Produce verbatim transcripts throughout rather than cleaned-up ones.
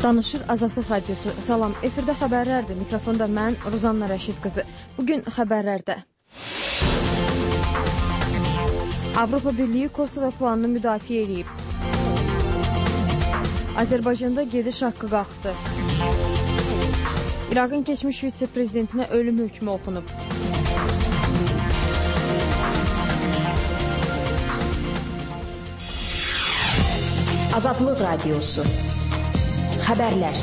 Danışır Azadlıq Radiosu. Salam, efirdə xəbərlərdir. Mikrofonda mən, Ruzanna Rəşid qızı. Bugün xəbərlərdə Avropa Birliyi Kosova planını müdafiə edib. Azərbaycanda gediş haqqı qalxdı. İraqın keçmiş vitse-prezidentinə ölüm hökmü oxunub. Azadlıq Radiosu. Xəbərlər.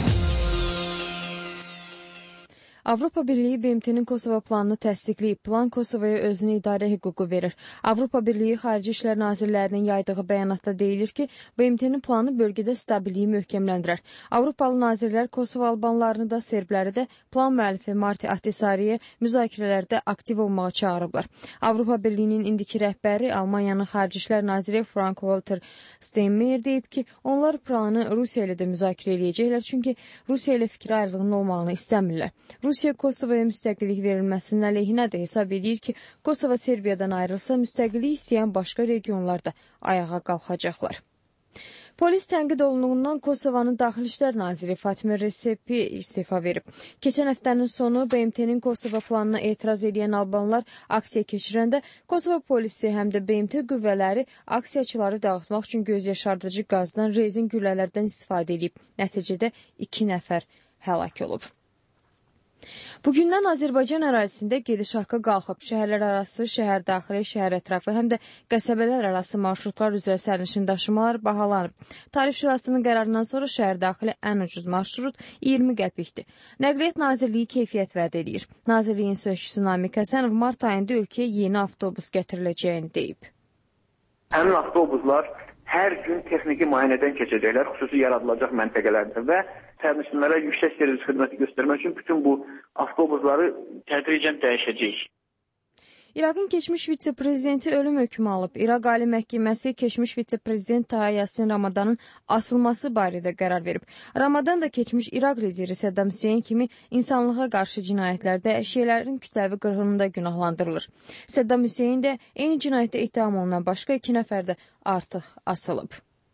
Avropa Birliyi B M T-nin Kosova planını təsdiqləyib. Plan Kosovaya özünü idarə hüququ verir. Avropa Birliyi Xarici İşlər Nazirlərinin yaydığı bəyanatda deyilir ki, B M T-nin planı bölgədə stabilliyi möhkəmləndirər. Avropalı nazirlər Kosova albanlarını da, serbləri də plan müəllifi Marti Ahtisaariyə müzakirələrdə aktiv olmağa çağırıblar. Avropa Birliyinin indiki rəhbəri Almaniyanın Xarici İşlər Naziri Frank-Walter Steinmeier deyib ki, onlar planı Rusiya ilə də müzakirə edəcəklər, çünki Rusiya ilə fikir ayrılığının olmağını istəmirlər. Rusiya Kosovaya müstəqillik verilməsinin əleyhinə də hesab edir ki, Kosova Serbiyadan ayrılsa, müstəqillik istəyən başqa regionlarda ayağa qalxacaqlar. Polis tənqid olunduğundan Kosovanın Daxili İşlər Naziri Fatmir Resepi istifa verib. Keçən həftənin sonu B M T-nin Kosova planına etiraz edən albanlar aksiya keçirəndə Kosova polisi həm də B M T qüvvələri aksiyaçıları dağıtmaq üçün göz yaşardıcı qazdan, rezin güllələrdən istifadə edib. Nəticədə iki nəfər həlak olub. Bugündən Azərbaycan ərazisində gediş haqqı qalxıb. Şəhərlər arası, şəhər daxili, şəhər ətrafı, həm də qəsəbələr arası marşrutlar üzrə sərnişin daşımalar bahalanıb. Tarif Şurasının qərarından sonra şəhər daxili ən ucuz marşrut iyirmi qəpikdir. Nəqliyyat Nazirliyi keyfiyyət vəd edir. Nazirliyin sözçüsü Namiq Həsənov mart ayında ölkəyə yeni avtobus gətiriləcəyini deyib. Həmin avtobuslar hər gün texniki müayinədən keçəcəklər, xüsusi yaradılacaq məntəqələrdə və sərnişinlərə yüksək servis xidməti göstərmək üçün bütün bu avtobusları tədricən dəyişəcək. İraqın keçmiş vitse-prezidenti ölüm hökmü alıb. İraq Ali Məhkəməsi keçmiş vitse-prezident Taha Yasin Ramadanın asılması barədə qərar verib. Ramadan da keçmiş İraq lideri Səddam Hüseyn kimi insanlığa qarşı cinayətlərdə əşyələrin kütləvi qırğınında günahlandırılır. Səddam Hüseyn də eyni cinayətdə ittiham olunan başqa iki nəfər də artıq asılıb.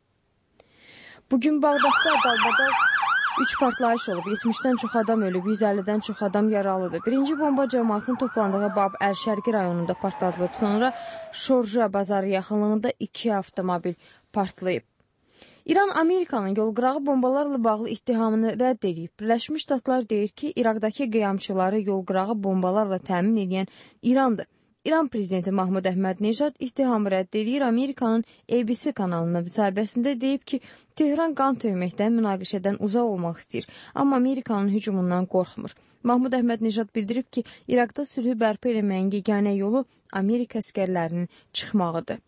Bugün Bağdadda dalbadal üç partlayış olub, yetmişdən çox adam ölüb, yüz əllidən çox adam yaralıdır. Birinci bomba cəmaatın toplandığı Bab Əl-Şərqi rayonunda partladılıb, sonra Şorja bazarı yaxınlığında iki avtomobil partlayıb. İran Amerikanın yolqırağı bombalarla bağlı ittihamını rədd edib. Birləşmiş Ştatlar deyir ki, İraqdakı qiyamçıları yolqırağı bombalarla təmin edən İrandır. İran prezidenti Mahmud Əhməd-Nejad ittihamı rədd edir. Amerikanın A B C kanalına müsahibəsində deyib ki, Tehran qan töyməkdən, münaqişədən uzaq olmaq istəyir, amma Amerikanın hücumundan qorxmur. Mahmud Əhməd-Nejad bildirib ki, İraqda sülhü bərpa eləməyin yeganə yolu Amerika əskərlərinin çıxmağıdır.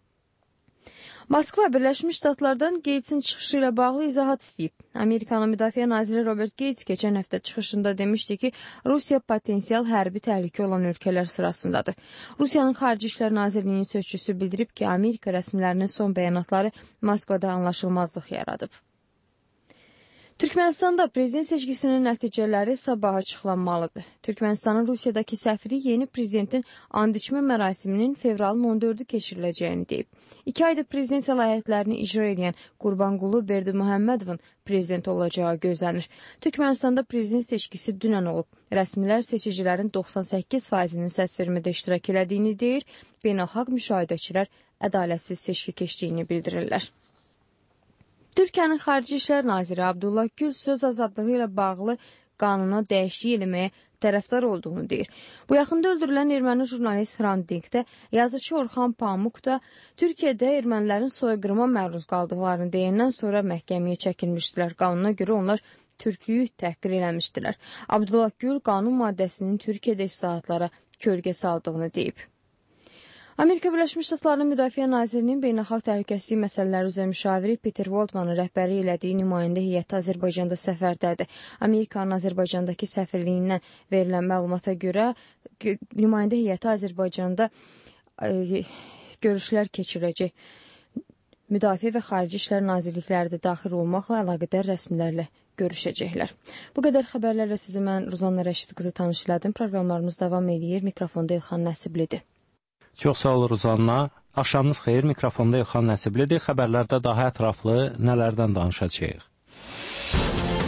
Moskva Birləşmiş Ştatlardan Gatesin çıxışı ilə bağlı izahat istəyib. Amerikanın Müdafiə naziri Robert Gates keçən həftə çıxışında demişdi ki, Rusiya potensial hərbi təhlükə olan ölkələr sırasındadır. Rusiyanın Xarici İşlər Nazirliyinin sözçüsü bildirib ki, Amerika rəsmilərinin son bəyanatları Moskvada anlaşılmazlıq yaradıb. Türkmənistanda prezident seçkisinin nəticələri sabah açıqlanmalıdır. Türkmənistanın Rusiyadakı səfiri yeni prezidentin and içmə mərasiminin fevralın on dördü keçiriləcəyini deyib. İki ayda prezident səlahiyyətlərini icra edən Qurbanqulu Berdimuhammedovun prezident olacağı gözlənir. Türkmənistanda prezident seçkisi dünən olub. Rəsmilər seçicilərin doxsan səkkiz faizinin səs vermədə iştirak elədiyini deyir, beynəlxalq müşahidəçilər ədalətsiz seçki keçdiyini bildirirlər. Türkiyənin Xarici İşlər Naziri Abdullah Gül söz azadlığı ilə bağlı qanuna dəyişiklik eləməyə tərəfdar olduğunu deyir. Bu yaxında öldürülən erməni jurnalist Hrant Dink də, yazıcı Orxan Pamuk da Türkiyədə ermənilərin soyqırıma məruz qaldıqlarını deyəndən sonra məhkəməyə çəkilmişdilər. Qanuna görə onlar türklüyü təhqir eləmişdilər. Abdullah Gül qanun maddəsinin Türkiyədə islahatlara kölgə saldığını deyib. Amerika Birləşmiş Ştatlarının Müdafiə Nazirinin beynəlxalq təhlükəsizlik məsələləri üzrə müşaviri Peter Waldmanın rəhbəri elədiyi nümayəndə heyəti Azərbaycanda səfərdədir. Amerikanın Azərbaycandakı səfirliyindən verilən məlumata görə nümayəndə heyəti Azərbaycanda e, görüşlər keçirəcək. Müdafiə və Xarici İşlər Nazirlikləri də daxil olmaqla əlaqədar rəsmilərlə görüşəcəklər. Bu qədər xəbərlərlə sizi mən Ruzanna Rəşid qızı tanış elədim. Proqramlarımız davam edir. Mikrofonda İlxan Nəsiblidir. Çox sağ ol Ruzanna. Axşamınız xeyir. Mikrofonda İlxan Nəsiblidir. Xəbərlərdə daha ətraflı nələrdən danışacağıq?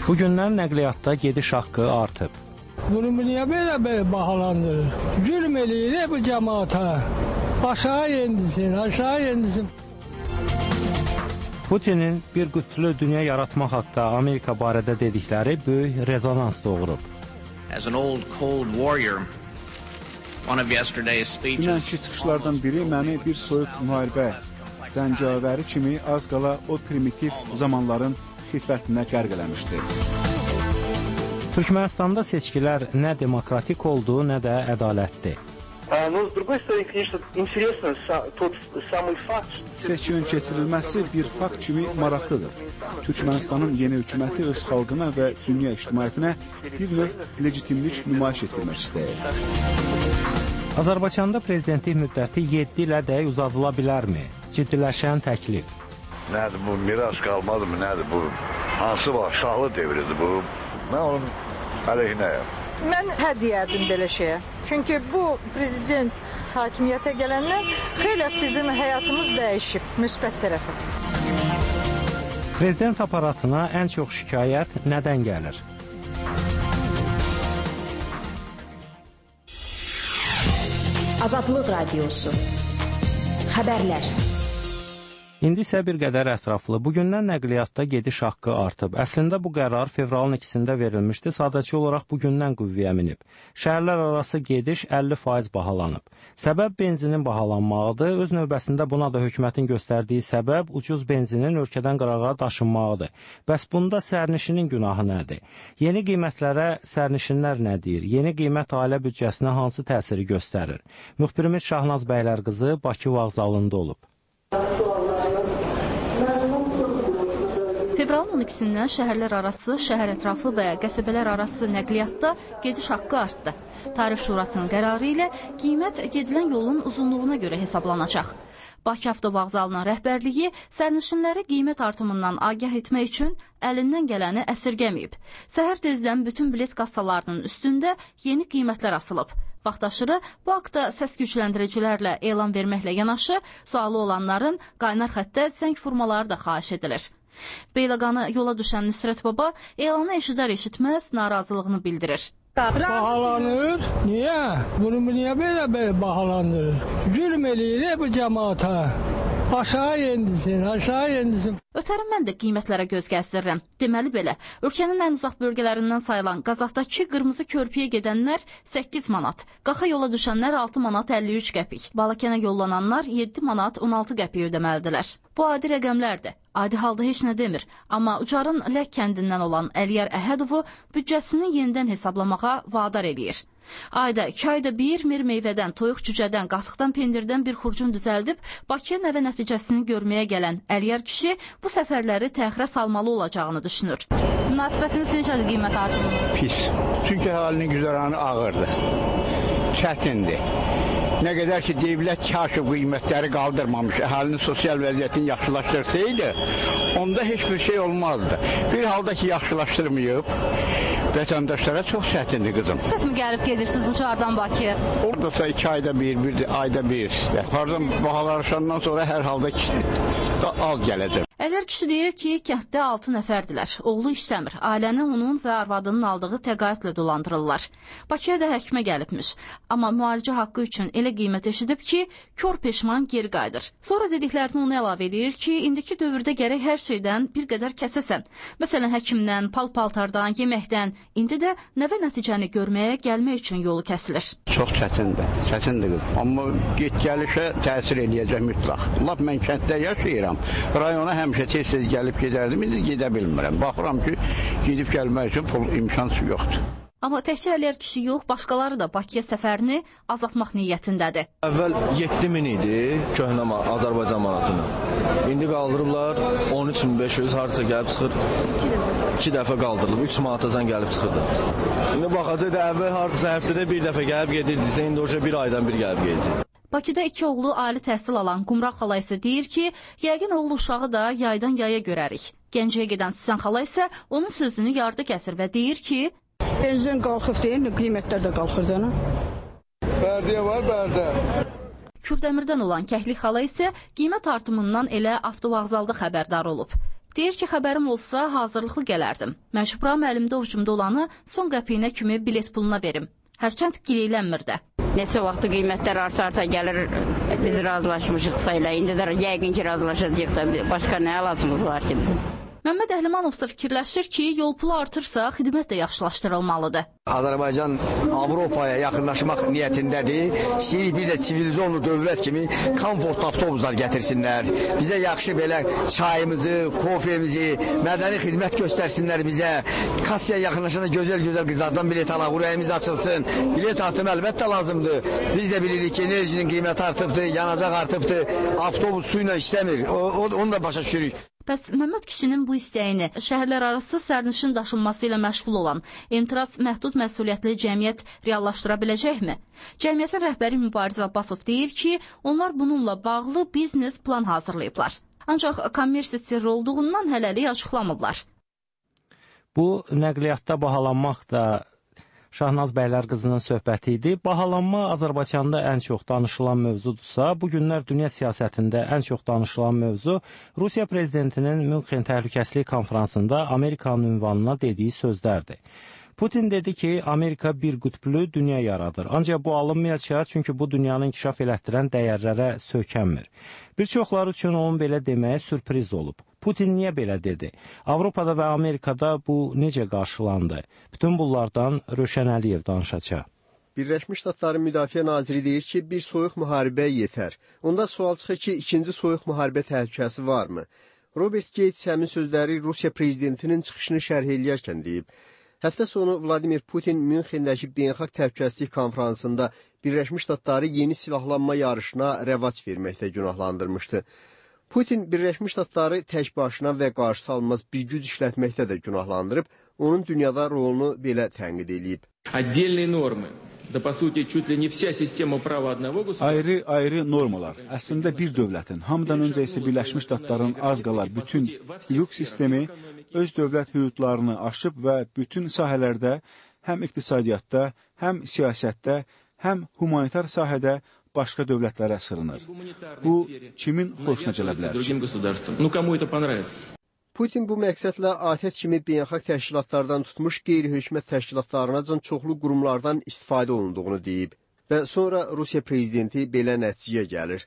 Bugündən nəqliyyatda gediş haqqı artıb. Bunu niyə belə belə bahalandırır? Zülm eləyir bu cəmaata. Aşağı yendisin, aşağı yendisin. Putinin bir qütülü dünya yaratmaq haqda Amerika barədə dedikləri böyük rezonans doğurub. As an old Cold Warrior, one of yesterday's speeches. Dünənki çıxışlardan biri məni bir soyuq müharibə cəngavəri kimi az qala o primitiv zamanların xiffətinə qərq eləmişdi. Türkmenistanda seçkilər nə demokratik oldu, nə də ədalətli. Seçkinin keçirilməsi bir fakt kimi maraqlıdır. Türkmenistanın yeni hökuməti öz xalqına və dünya ictimaiyyətinə bir növ legitimlik nümayiş etdirmək istəyir. Azərbaycanda prezidentlik müddəti yeddi ilə də uzadıla bilərmi? Ciddiləşən təklif. Nədir bu, miras qalmadı mı, nədir bu? Hansı var, şahlı devridir bu. Mən onun əleyhinəyəm. Mən hə deyərdim belə şeyə. Çünki bu prezident hakimiyyətə gələndən xeyli bizim həyatımız dəyişib, müsbət tərəfə. Prezident aparatına ən çox şikayət nədən gəlir? Azadlıq Radiosu. Xəbərlər. İndi isə bir qədər ətraflı. Bugündən nəqliyyatda gediş haqqı artıb. Əslində bu qərar fevralın ikisində verilmişdi. Sadəcə olaraq bugündən qüvvəyə minib. Şəhərlər arası gediş əlli faiz bahalanıb. Səbəb benzinin bahalanmağıdır. Öz növbəsində buna da hökumətin göstərdiyi səbəb ucuz benzinin ölkədən qırağa daşınmağıdır. Bəs bunda sərnişinin günahı nədir? Yeni qiymətlərə sərnişinlər nə deyir? Yeni qiymət ailə büdcəsinə hansı təsiri göstərir? Müxbirimiz Şahnaz Bəylərqızı Bakı vağzalında olub. Fevralın on ikisindən şəhərlər arası, şəhər ətrafı və qəsəbələr arası nəqliyyatda gediş haqqı artdı. Tarif Şurasının qərarı ilə qiymət gedilən yolun uzunluğuna görə hesablanacaq. Bakı Avtovağzalının rəhbərliyi sərnişinləri qiymət artımından agah etmək üçün əlindən gələni əsirgəməyib. Səhər tezdən bütün bilet kassalarının üstündə yeni qiymətlər asılıb. Vaxtaşırı bu haqda səs gücləndiricilərlə elan verməklə yanaşı, sualı olanların qaynar xəttə zəng vurmaları da xahiş edilir. Beyləqanı yola düşən Nüsrət Baba elanı eşidər-eşitməz narazılığını bildirir. Bahalanır. Niyə? Bunu niyə belə belə bahalandırır? Zülm eləyir bu cəmaata. Aşağı yendisin, aşağı yendisin. Ötərim mən də qiymətlərə göz gəzdirirəm. Deməli belə, ölkənin ən uzaq bölgələrindən sayılan Qazaxdakı qırmızı körpüyə gedənlər səkkiz manat, Qaxa yola düşənlər altı manat əlli üç qəpik, Balakənə yollananlar yeddi manat on altı qəpik ödəməlidirlər. Bu adi rəqəmlərdir. Adi halda heç nə demir. Amma Ucarın Lək kəndindən olan Əliyar Əhədovu büdcəsini yenidən hesablamağa vadar eləyir. Ayda, iki ayda bir mir meyvədən, toyuq cücədən, qatıqdan, pendirdən bir xurcun düzəldib Bakıya nəvə nəticəsini görməyə gələn Əliyar kişi bu səfərləri təxirə salmalı olacağını düşünür. Münasibətiniz necədir qiymət artımı? Pis. Çünki əhalinin güzəranı ağırdır. Çətindir. Nə qədər ki, devlət kaşif qiymətləri qaldırmamış, əhalinin sosial vəziyyətini yaxşılaşdırsaydı, onda heç bir şey olmazdı. Bir halda ki, yaxşılaşdırmayıb, vətəndaşlara çox çətindir qızım. Siz mi gəlib gedirsiniz Ucardan Bakıya? Oradasa iki ayda bir, bir ayda bir. Hardan bahalaşandan sonra hər halda da al gələcək. Əliyar kişi deyir ki, kənddə altı nəfərdilər. Oğlu işləmir. Ailəni onun və arvadının aldığı təqaüdlə dolandırırlar. Bakıya da həkimə gəlibmiş. Amma müalicə haqqı üçün elə qiymət eşidib ki, kör peşman geri qayıdır. Sonra dediklərini ona əlavə edir ki, indiki dövrdə gərək hər şeydən bir qədər kəsəsən. Məsələn, həkimdən, pal-paltardan, yeməkdən. İndi də nəvə nəticəni görməyə gəlmək üçün yolu kəsilir. Çox çətindir, çətindir qız. Amma get-gəlişə təsir eləyəcək mütləq. Lap mən kənddə yaşayıram. Rayona həmişə tez-tez gəlib gedərdim, indi gedə bilmirəm. Baxıram ki, gedib gəlmək üçün pul imkanı yoxdur. Amma təkcə Əliyar kişi yox, başqaları da Bakıya səfərini azaltmaq niyyətindədir. Əvvəl yeddi min idi köhnə Azərbaycan manatını. İndi qaldırıblar on üç min beş yüz, hardasa gəlib çıxır. İki dəfə qaldırılıb, üç manatacan gəlib çıxırdı. İndi baxacaq da əvvəl hardasa həftədə bir dəfə gəlib gedirdisə, indi orada bir aydan bir gəlib gedəcək. Bakıda iki oğlu ali təhsil alan Qumraq xala isə deyir ki, yəqin oğlu uşağı da yaydan yaya görərik. Gəncəyə gedən Süsən xala isə onun sözünü yarıda kəsir və deyir ki, benzin qalxıb deyil, qiymətlər də qalxır da. Bərdiyə var, bərdə. Kürdəmirdən olan Kəhli xala isə qiymət artımından elə avtovağzalda xəbərdar olub. Deyir ki, xəbərim olsa hazırlıqlı gələrdim. Məşhubram əlimdə ucumda olanı son qəpiyinə kimi bilet puluna verim. Hərçənd gileylənmir də. Neçə vaxtı qiymətlər arta-arta gəlir, biz razılaşmışıqsa ilə, indi də yəqin ki, razılaşacaq da, başqa nə əlacımız var ki bizim? Məmməd Əhlimanov da fikirləşir ki, yol pulu artırsa, xidmət də yaxşılaşdırılmalıdır. Azərbaycan Avropaya yaxınlaşmaq niyyətindədir. İstəyirik bir də sivilizonlu dövlət kimi komfortlu avtobuslar gətirsinlər. Bizə yaxşı belə çayımızı, kofemizi, mədəni xidmət göstərsinlər bizə. Kassaya yaxınlaşanda gözəl-gözəl qızlardan bilet alaq, ürəyimiz açılsın. Bilet artımı əlbəttə lazımdır. Biz də bilirik ki, enerjinin qiyməti artıbdır, yanacaq artıbdır. Avtobus su ilə işləmir. O, o, onu da başa düşürük. Bəs Məmməd kişinin bu istəyini şəhərlər arası sərnişin daşınması ilə məşğul olan İmtiraz Məhdud Məsuliyyətli Cəmiyyət reallaşdıra biləcəkmi? Cəmiyyətin rəhbəri Mübariz Abbasov deyir ki, onlar bununla bağlı biznes plan hazırlayıblar. Ancaq kommersiya sirri olduğundan hələlik açıqlamırlar. Bu nəqliyyatda bahalanmaq da Şahnaz bəylər qızının söhbəti idi. Bahalanma Azərbaycanda ən çox danışılan mövzudursa, bu günlər dünya siyasətində ən çox danışılan mövzu Rusiya prezidentinin Münxen Təhlükəsizlik konfransında Amerikanın ünvanına dediyi sözlərdir. Putin dedi ki, Amerika bir qütblü dünya yaradır. Ancaq bu alınmayacaq, çünki bu dünyanın inkişaf elətdirən dəyərlərə söykənmir. Bir çoxları üçün onun belə deməyə sürpriz olub. Putin niyə belə dedi? Avropada və Amerikada bu necə qarşılandı? Bütün bunlardan Rövşən Əliyev danışacaq. Birləşmiş Ştatların Müdafiə Naziri deyir ki, bir soyuq müharibə yetər. Onda sual çıxır ki, ikinci soyuq müharibə təhlükəsi varmı? Robert Gates həmin sözləri Rusiya prezidentinin çıxışını şərh eləyərkən deyib. Həftə sonu Vladimir Putin Münxendəki Beynəlxalq Təhlükəsizlik konfransında Birləşmiş Ştatları yeni silahlanma yarışına rəvac verməkdə günahlandırmışdı. Putin Birləşmiş Ştatları tək başına və qarşısı alınmaz bir güc işlətməkdə də günahlandırıb, onun dünyada rolunu belə tənqid edib. Ayrı-ayrı normalar. Əslində bir dövlətin, hamıdan öncə isə Birləşmiş Ştatların az qala bütün hüquq sistemi öz dövlət hüdudlarını aşıb və bütün sahələrdə, həm iqtisadiyyatda, həm siyasətdə, həm humanitar sahədə başqa dövlətlərə sığınır. Bu, kimin xoşuna gələ bilər? Putin bu məqsədlə ATƏT kimi beynəlxalq təşkilatlardan tutmuş qeyri-hökumət təşkilatlarınacan çoxlu qurumlardan istifadə olunduğunu deyib və sonra Rusiya prezidenti belə nəticəyə gəlir.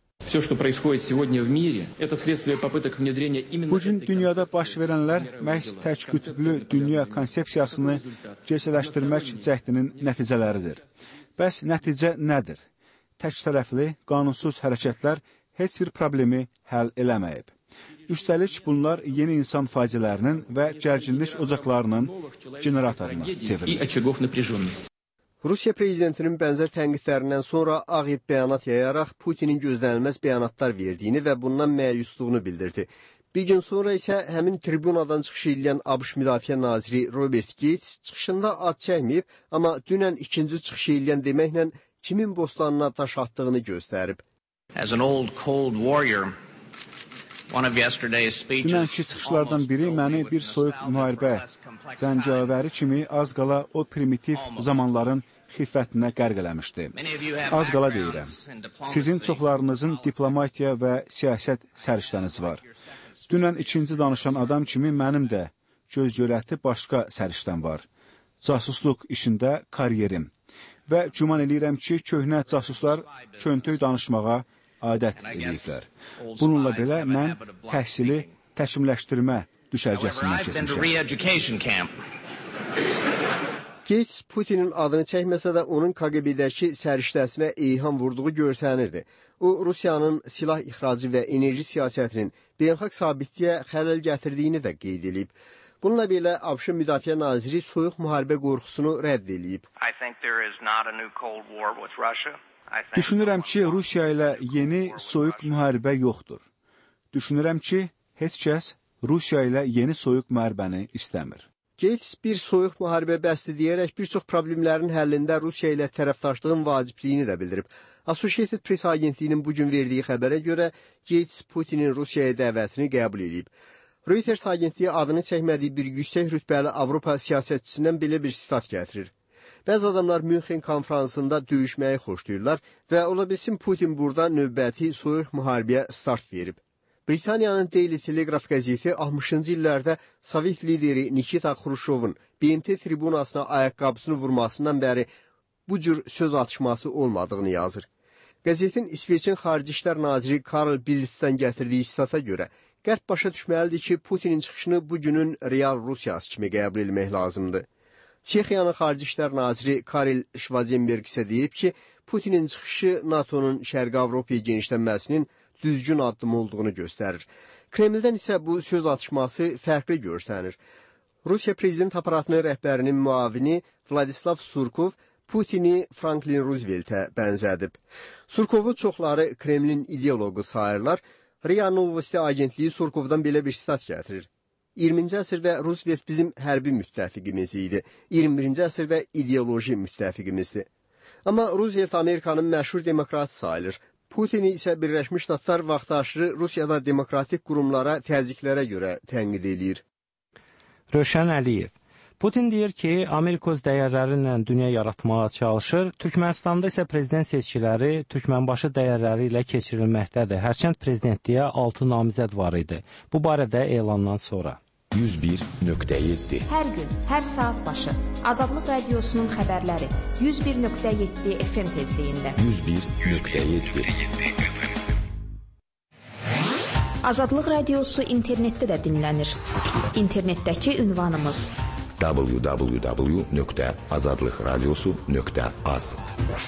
Bu gün dünyada baş verənlər məhz tək qütblü dünya konsepsiyasını gerçəkləşdirmək cəhdinin nəticələridir. Bəs nəticə nədir? Tək tərəfli, qanunsuz hərəkətlər heç bir problemi həll eləməyib. Üstəlik, bunlar yeni insan faciələrinin və gərginlik ocaqlarının generatoruna çevrilir. Rusiya prezidentinin bənzər tənqidlərindən sonra Ağ Ev bəyanat yayaraq Putinin gözlənilməz bəyanatlar verdiyini və bundan məyusluğunu bildirdi. Bir gün sonra isə həmin tribunadan çıxış edən ABŞ Müdafiə Naziri Robert Gates çıxışında ad çəkməyib, amma dünən ikinci çıxış edən deməklə kimin bostanına daş atdığını göstərib. As an old Cold Warrior, Dünənki çıxışlardan biri məni bir soyuq müharibə zəncavəri kimi az qala o primitiv zamanların xiffətinə qərq eləmişdi. Az qala deyirəm. Sizin çoxlarınızın diplomatiya və siyasət səriştəniz var. Dünən ikinci danışan adam kimi mənim də göz görəti başqa səriştəm var. Casusluq işində karyerim. Və güman eləyirəm ki, köhnə casuslar köntöy danışmağa adət ediblər. Bununla belə mən təhsili təkmilləşdirmə düşərgəsindən keçmişəm. Gates Putinin adını çəkməsə də onun K G B-dəki səriştəsinə eyham vurduğu görsənirdi. O, Rusiyanın silah ixracı və enerji siyasətinin beynəlxalq sabitliyə xələl gətirdiyini də qeyd edib. Bununla belə ABŞ Müdafiə Naziri soyuq müharibə qorxusunu rədd edib. Düşünürəm ki, Rusiya ilə yeni soyuq müharibə yoxdur. Düşünürəm ki, heç kəs Rusiya ilə yeni soyuq müharibəni istəmir. Gates bir soyuq müharibə bəsdir deyərək bir çox problemlərin həllində Rusiya ilə tərəfdaşlığın vacibliyini də bildirib. Associated Press agentliyinin bugün verdiyi xəbərə görə Gates Putinin Rusiyaya dəvətini qəbul edib. Reuters agentliyi adını çəkmədiyi bir yüksək rütbəli Avropa siyasətçisindən belə bir sitat gətirir. Bəzi adamlar Münxen konfransında döyüşməyi xoşlayırlar və ola bilsin Putin burada növbəti soyuq müharibəyə start verib. Britaniyanın Daily Telegraph qəzeti altmışıncı illərdə Sovet lideri Nikita Xruşovun B M T tribunasına ayaqqabısını vurmasından bəri bu cür söz atışması olmadığını yazır. Qəzetin İsveçin Xarici İşlər Naziri Karl Bildtdən gətirdiyi sitata görə, Qərb başa düşməlidir ki, Putinin çıxışını bugünün real Rusiyası kimi qəbul etmək lazımdır. Çexiyanın Xarici İşlər Naziri Karel Schwarzenberg isə deyib ki, Putinin çıxışı NATO'nun Şərqi Avropaya genişlənməsinin düzgün addım olduğunu göstərir. Kremldən isə bu söz atışması fərqli görsənir. Rusiya Prezident aparatının rəhbərinin müavini Vladislav Surkov Putini Franklin Rooseveltə bənzədib. Surkovu çoxları Kremlin ideoloqu sayırlar. RIA Novosti agentliyi Surkovdan belə bir sitat gətirir. iyirminci əsrdə Roosevelt bizim hərbi müttəfiqimiz idi. iyirmi birinci əsrdə ideoloji müttəfiqimizdir. Amma Roosevelt Amerikanın məşhur demokratı sayılır. Putini isə Birləşmiş Ştatlar vaxtaşırı Rusiyada demokratik qurumlara, təzyiqlərə görə tənqid edir. Rövşən Əliyev. Putin deyir ki, Amerika öz dəyərləri ilə dünya yaratmağa çalışır. Türkmənistanda isə prezident seçkiləri Türkmənbaşı dəyərləri ilə keçirilməkdədir. Hərçənd prezidentliyə altı namizəd var idi. Bu barədə elandan sonra. yüz bir nöqtə yeddi. Hər gün, hər saat başı Azadlıq Radiosunun xəbərləri yüz bir nöqtə yeddi F M tezliyində. yüz bir nöqtə yeddi. Azadlıq Radiosu internetdə də dinlənir. İnternetdəki ünvanımız w w w nöqtə azadlıq radiosu nöqtə az.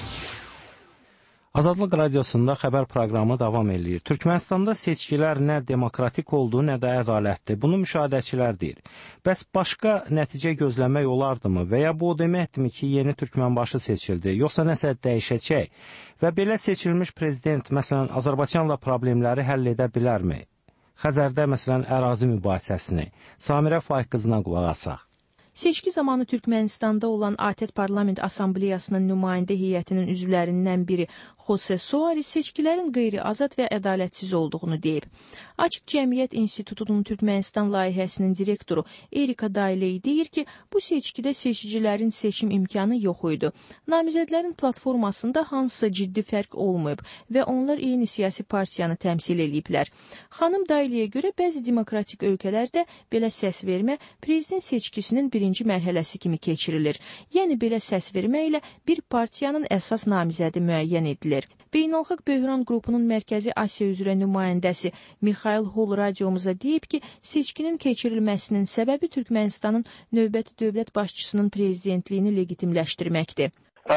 Azadlıq Radiosunda xəbər proqramı davam edir. Türkmənistanda seçkilər nə demokratik oldu, nə də ədalətli. Bunu müşahidəçilər deyir. Bəs başqa nəticə gözləmək olardımı? Və ya bu o deməkdirmi ki, yeni Türkmənbaşı seçildi, yoxsa nəsə dəyişəcək? Və belə seçilmiş prezident, məsələn, Azərbaycanla problemləri həll edə bilərmi? Xəzərdə, məsələn, ərazi mübahisəsini. Samirə Faiq qızına qulaq asaq. Seçki zamanı Türkmenistanda olan A T E T Parlament Asambleyasının nümayəndə heyətinin üzvlərindən biri Jose Soares seçkilərin qeyri-azad və ədalətsiz olduğunu deyib. Açıq Cəmiyyət İnstitutunun Türkmenistan layihəsinin direktoru Erika Dailey deyir ki, bu seçkidə seçicilərin seçim imkanı yox idi. Namizədlərin platformasında hansısa ciddi fərq olmayıb və onlar eyni siyasi partiyanı təmsil ediblər. Xanım Dailey'ə görə bəzi demokratik ölkələrdə belə səs vermə prezident seçkisinin birinci mərhələsi kimi keçirilir. Yəni belə səs verməklə bir partiyanın əsas namizədi müəyyən edilir. Beynəlxalq Böhran qrupunun Mərkəzi Asiya üzrə nümayəndəsi Mikhail Hol radiomuza deyib ki, seçkinin keçirilməsinin səbəbi Türkmenistanın növbəti dövlət başçısının prezidentliyini legitimləşdirməkdir.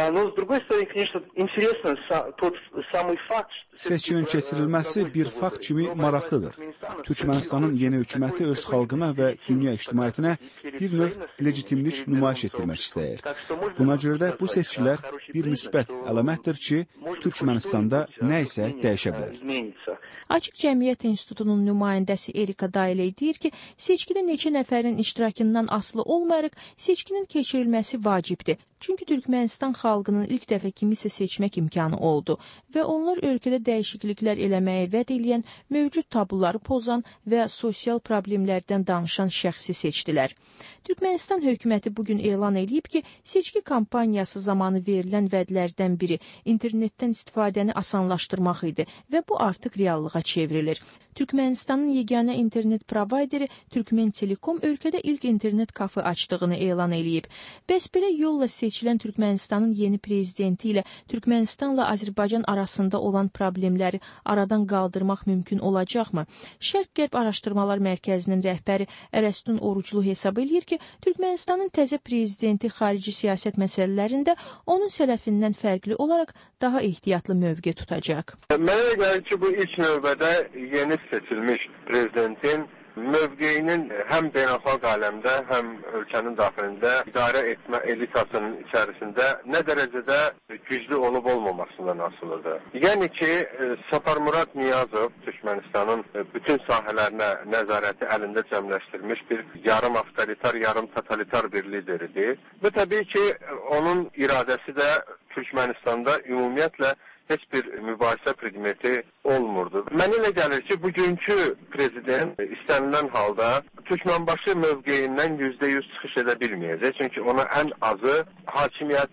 Seçkinin keçirilməsi bir fakt kimi maraqlıdır. Türkmenistanın yeni hökuməti öz xalqına və dünya ictimaiyyətinə bir növ legitimlik nümayiş etdirmək istəyir. Buna görə də bu seçkilər bir müsbət əlamətdir ki, Türkmenistanda nə isə dəyişə bilər. Açıq Cəmiyyət İnstitutunun nümayəndəsi Erika Dailey deyir ki, seçkidə neçə nəfərin iştirakından asılı olmayaraq seçkinin keçirilməsi vacibdir. Çünki Türkmenistan xalqının ilk dəfə kimisə seçmək imkanı oldu və onlar ölkədə dəyişikliklər eləməyə vəd eləyən, mövcud tabuları pozan və sosial problemlərdən danışan şəxsi seçdilər. Türkmenistan hökuməti bugün elan edib ki, seçki kampaniyası zamanı verilən vədlərdən biri internetdən istifadəni asanlaşdırmaq idi və bu artıq reallığa çevrilir. Türkmenistanın yeganə internet provayderi Türkmen Telekom ölkədə ilk internet kafe açdığını elan edib. Bəs belə yolla seçilən Türkmenistanın yeni prezidenti ilə Türkmenistanla Azərbaycan arasında olan problemləri aradan qaldırmaq mümkün olacaqmı? Şərq-Qərb Araşdırmalar Mərkəzinin rəhbəri Ərəstun Oruclu hesab edir ki, Türkmenistanın təzə prezidenti xarici siyasət məsələlərində onun sələfindən fərqli olaraq daha ehtiyatlı mövqe tutacaq. Mənə gəlir ki, bu ilk növbədə yeni seçilmiş prezidentin mövqeyinin həm beynəlxalq aləmdə, həm ölkənin daxilində idarə etmə elitasının içərisində nə dərəcədə güclü olub olmamasından asılıdır. Yəni ki, Səfərmurad Niyazov Türkmenistanın bütün sahələrinə nəzarəti əlində cəmləşdirmiş bir yarım avtoritar, yarım totalitar bir lideridir. Və təbii ki, onun iradəsi də Türkmenistanda ümumiyyətlə heç bir mübahisə predmeti olmurdu. Mənə elə gəlir ki, bugünkü prezident istənilən halda Türkmenbaşı mövqeyindən yüzdə yüz çıxış edə bilməyəcək. Çünki ona ən azı hakimiyyətin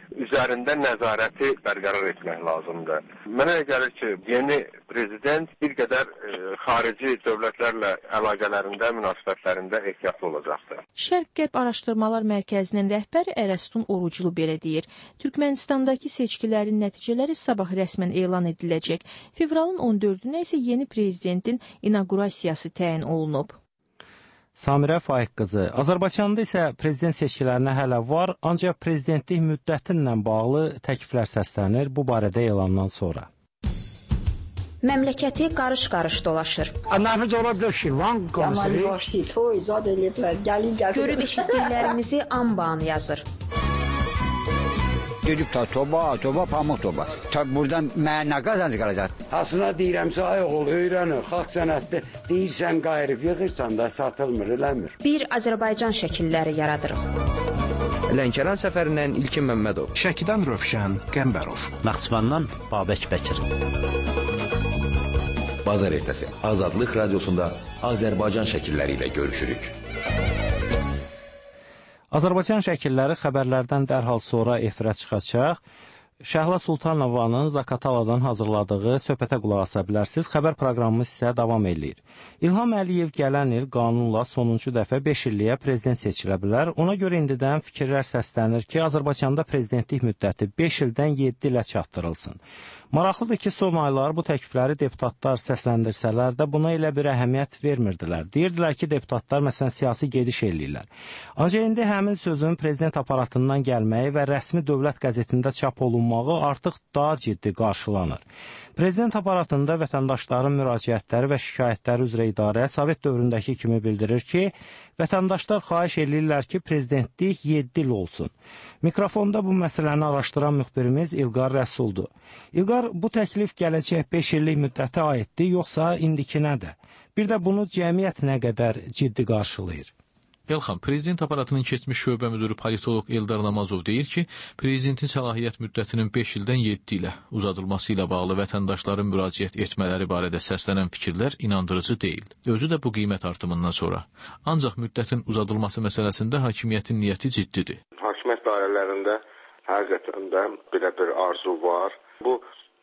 üzərində nəzarəti bərqərar etmək lazımdır. Mənə gəlir ki, yeni prezident bir qədər e, xarici dövlətlərlə əlaqələrində, münasibətlərində ehtiyatlı olacaqdır. Şərq-Qərb Araşdırmalar Mərkəzinin rəhbəri Ərəstun Oruclu belə deyir. Türkmənistandakı seçkilərin nəticələri sabah rəsmən elan ediləcək. Fevralın on dördünə isə yeni prezidentin inaugurasiyası təyin olunub. Samirə Faiq qızı, Azərbaycanda isə prezident seçkilərinə hələ var, ancaq prezidentlik müddətinlə bağlı təkliflər səslənir bu barədə elandan sonra. Məmləkəti qarış-qarış dolaşır. Görüb eşitdiklərimizi anbaan yazır. Dedik ta toba, toba, pamuk toba. Ta buradan mən nə qazancı qalacaq? Aslında deyirəmsə, ayıq ol, öyrənir, xalq sənətdə deyirsən, qayırıb yığırsan da satılmır, eləmir. Bir Azərbaycan şəkilləri yaradırıq. Lənkəran səfərindən İlkin Məmmədov. Şəkidən Rövşən Qəmbərov. Naxçıvandan Babək Bəkir. Bazar ertəsi Azadlıq Radiosunda Azərbaycan şəkilləri ilə görüşürük. Azərbaycan şəkilləri xəbərlərdən dərhal sonra efirə çıxacaq. Şəhla Sultanovanın Zakataladan hazırladığı söhbətə qulaq asa bilərsiniz. Xəbər proqramımız isə davam edir. İlham Əliyev gələn il qanunla sonuncu dəfə beş illiyə prezident seçilə bilər. Ona görə indidən fikirlər səslənir ki, Azərbaycanda prezidentlik müddəti beş ildən yeddi ilə çatdırılsın. Maraqlıdır ki, son aylar bu təklifləri deputatlar səsləndirsələr də buna elə bir əhəmiyyət vermirdilər. Deyirdilər ki, deputatlar məsələn siyasi gediş eləyirlər. Ancaq indi həmin sözün prezident aparatından gəlməyi və rəsmi dövlət qəzetində çap olunmağı artıq daha ciddi qarşılanır. Prezident aparatında vətəndaşların müraciətləri və şikayətləri üzrə idarə Sovet dövründəki kimi bildirir ki, vətəndaşlar xahiş edirlər ki, prezidentlik yeddi il olsun. Mikrofonda bu məsələni araşdıran müxbirimiz İlqar Rəsuldur. İlqar, bu təklif gələcək beş illik müddətə aiddir, yoxsa indikinədir? Bir də bunu cəmiyyət nə qədər ciddi qarşılayır? Elxan, prezident aparatının keçmiş şöbə müdürü politolog Eldar Namazov deyir ki, prezidentin səlahiyyət müddətinin beş ildən yeddi ilə uzadılması ilə bağlı vətəndaşların müraciət etmələri barədə səslənən fikirlər inandırıcı deyil. Özü də bu qiymət artımından sonra. Ancaq müddətin uzadılması məsələsində hakimiyyətin niyyəti ciddidir. Hakimiyyət dairələrində həqiqətən də belə bir arzu var. Bu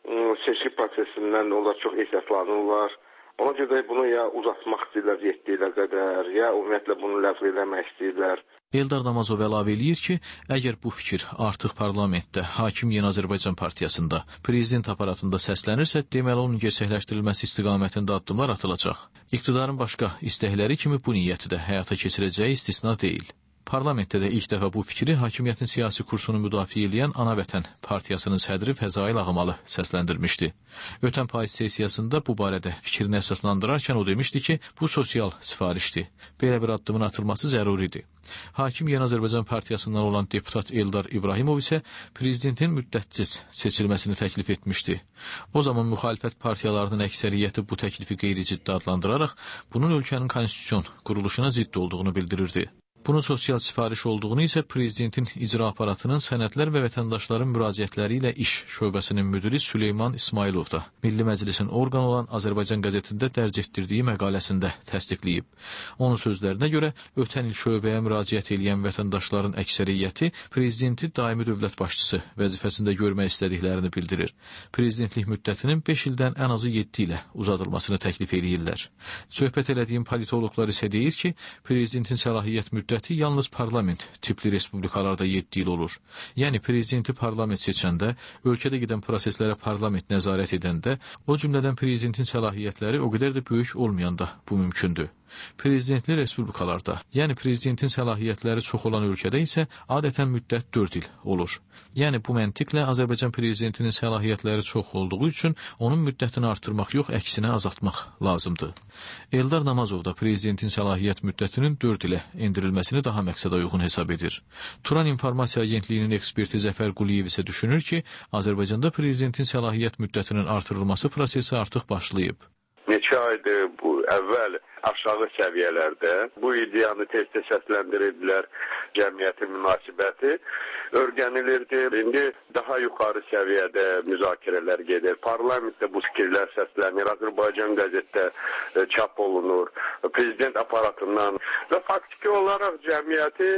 seçki prosesindən onlar çox ehtiyatlanırlar. Ona görə bunu ya uzatmaq istəyirlər yeddi ilə qədər, ya ümumiyyətlə bunu ləğv eləmək istəyirlər. Eldar Namazov əlavə eləyir ki, əgər bu fikir artıq parlamentdə, Hakim Yeni Azərbaycan Partiyasında, prezident aparatında səslənirsə, deməli onun gerçəkləşdirilməsi istiqamətində addımlar atılacaq. İqtidarın başqa istəkləri kimi bu niyyəti də həyata keçirəcəyi istisna deyil. Parlamentdə də ilk dəfə bu fikri hakimiyyətin siyasi kursunu müdafiə edən Ana Vətən Partiyasının sədri Fəzail Ağamalı səsləndirmişdi. Ötən payız sesiyasında bu barədə fikrini əsaslandırarkən o demişdi ki, bu sosial sifarişdir. Belə bir addımın atılması zəruridir. Hakim Yeni Azərbaycan Partiyasından olan deputat Eldar İbrahimov isə prezidentin müddətsiz seçilməsini təklif etmişdi. O zaman müxalifət partiyalarının əksəriyyəti bu təklifi qeyri-ciddi adlandıraraq, bunun ölkənin konstitusion quruluşuna ciddi olduğunu bildirirdi. Bunun sosial sifariş olduğunu isə prezidentin icra aparatının sənədlər və vətəndaşların müraciətləri ilə iş şöbəsinin müdiri Süleyman İsmailov da Milli Məclisin orqanı olan Azərbaycan qəzetində dərc etdirdiyi məqaləsində təsdiqləyib. Onun sözlərinə görə, ötən il şöbəyə müraciət edən vətəndaşların əksəriyyəti prezidenti daimi dövlət başçısı vəzifəsində görmək istədiklərini bildirir. Prezidentlik müddətinin beş ildən ən azı yeddi ilə uzadılmasını təklif edirlər. Söhbət elədiyim politoloqlar isə deyir ki, prezidentin səlahiyyət müddəti müddəti yalnız parlament tipli respublikalarda yeddi il olur. Yəni, prezidenti parlament seçəndə, ölkədə gedən proseslərə parlament nəzarət edəndə, o cümlədən prezidentin səlahiyyətləri o qədər də böyük olmayanda bu mümkündür. Prezidentli respublikalarda, yəni prezidentin səlahiyyətləri çox olan ölkədə isə adətən müddət dörd il olur. Yəni, bu məntiqlə Azərbaycan prezidentinin səlahiyyətləri çox olduğu üçün onun müddətini artırmaq yox, əksinə azaltmaq lazımdır. Eldar Namazov da prezidentin səlahiyyət müddətinin dörd ilə endirilməsini daha məqsədə uyğun hesab edir. Turan İnformasiya Agentliyinin eksperti Zəfər Quliyev isə düşünür ki, Azərbaycanda prezidentin səlahiyyət müddətinin artırılması prosesi artıq başlayıb. Neçə aydır bu əvvəl aşağı səviyyələrdə bu ideyanı tez-tez səsləndirdilər, cəmiyyətin münasibəti öyrənilirdi. İndi daha yuxarı səviyyədə müzakirələr gedir. Parlamentdə bu fikirlər səslənir, Azərbaycan qəzetdə çap olunur, prezident aparatından və faktiki olaraq cəmiyyəti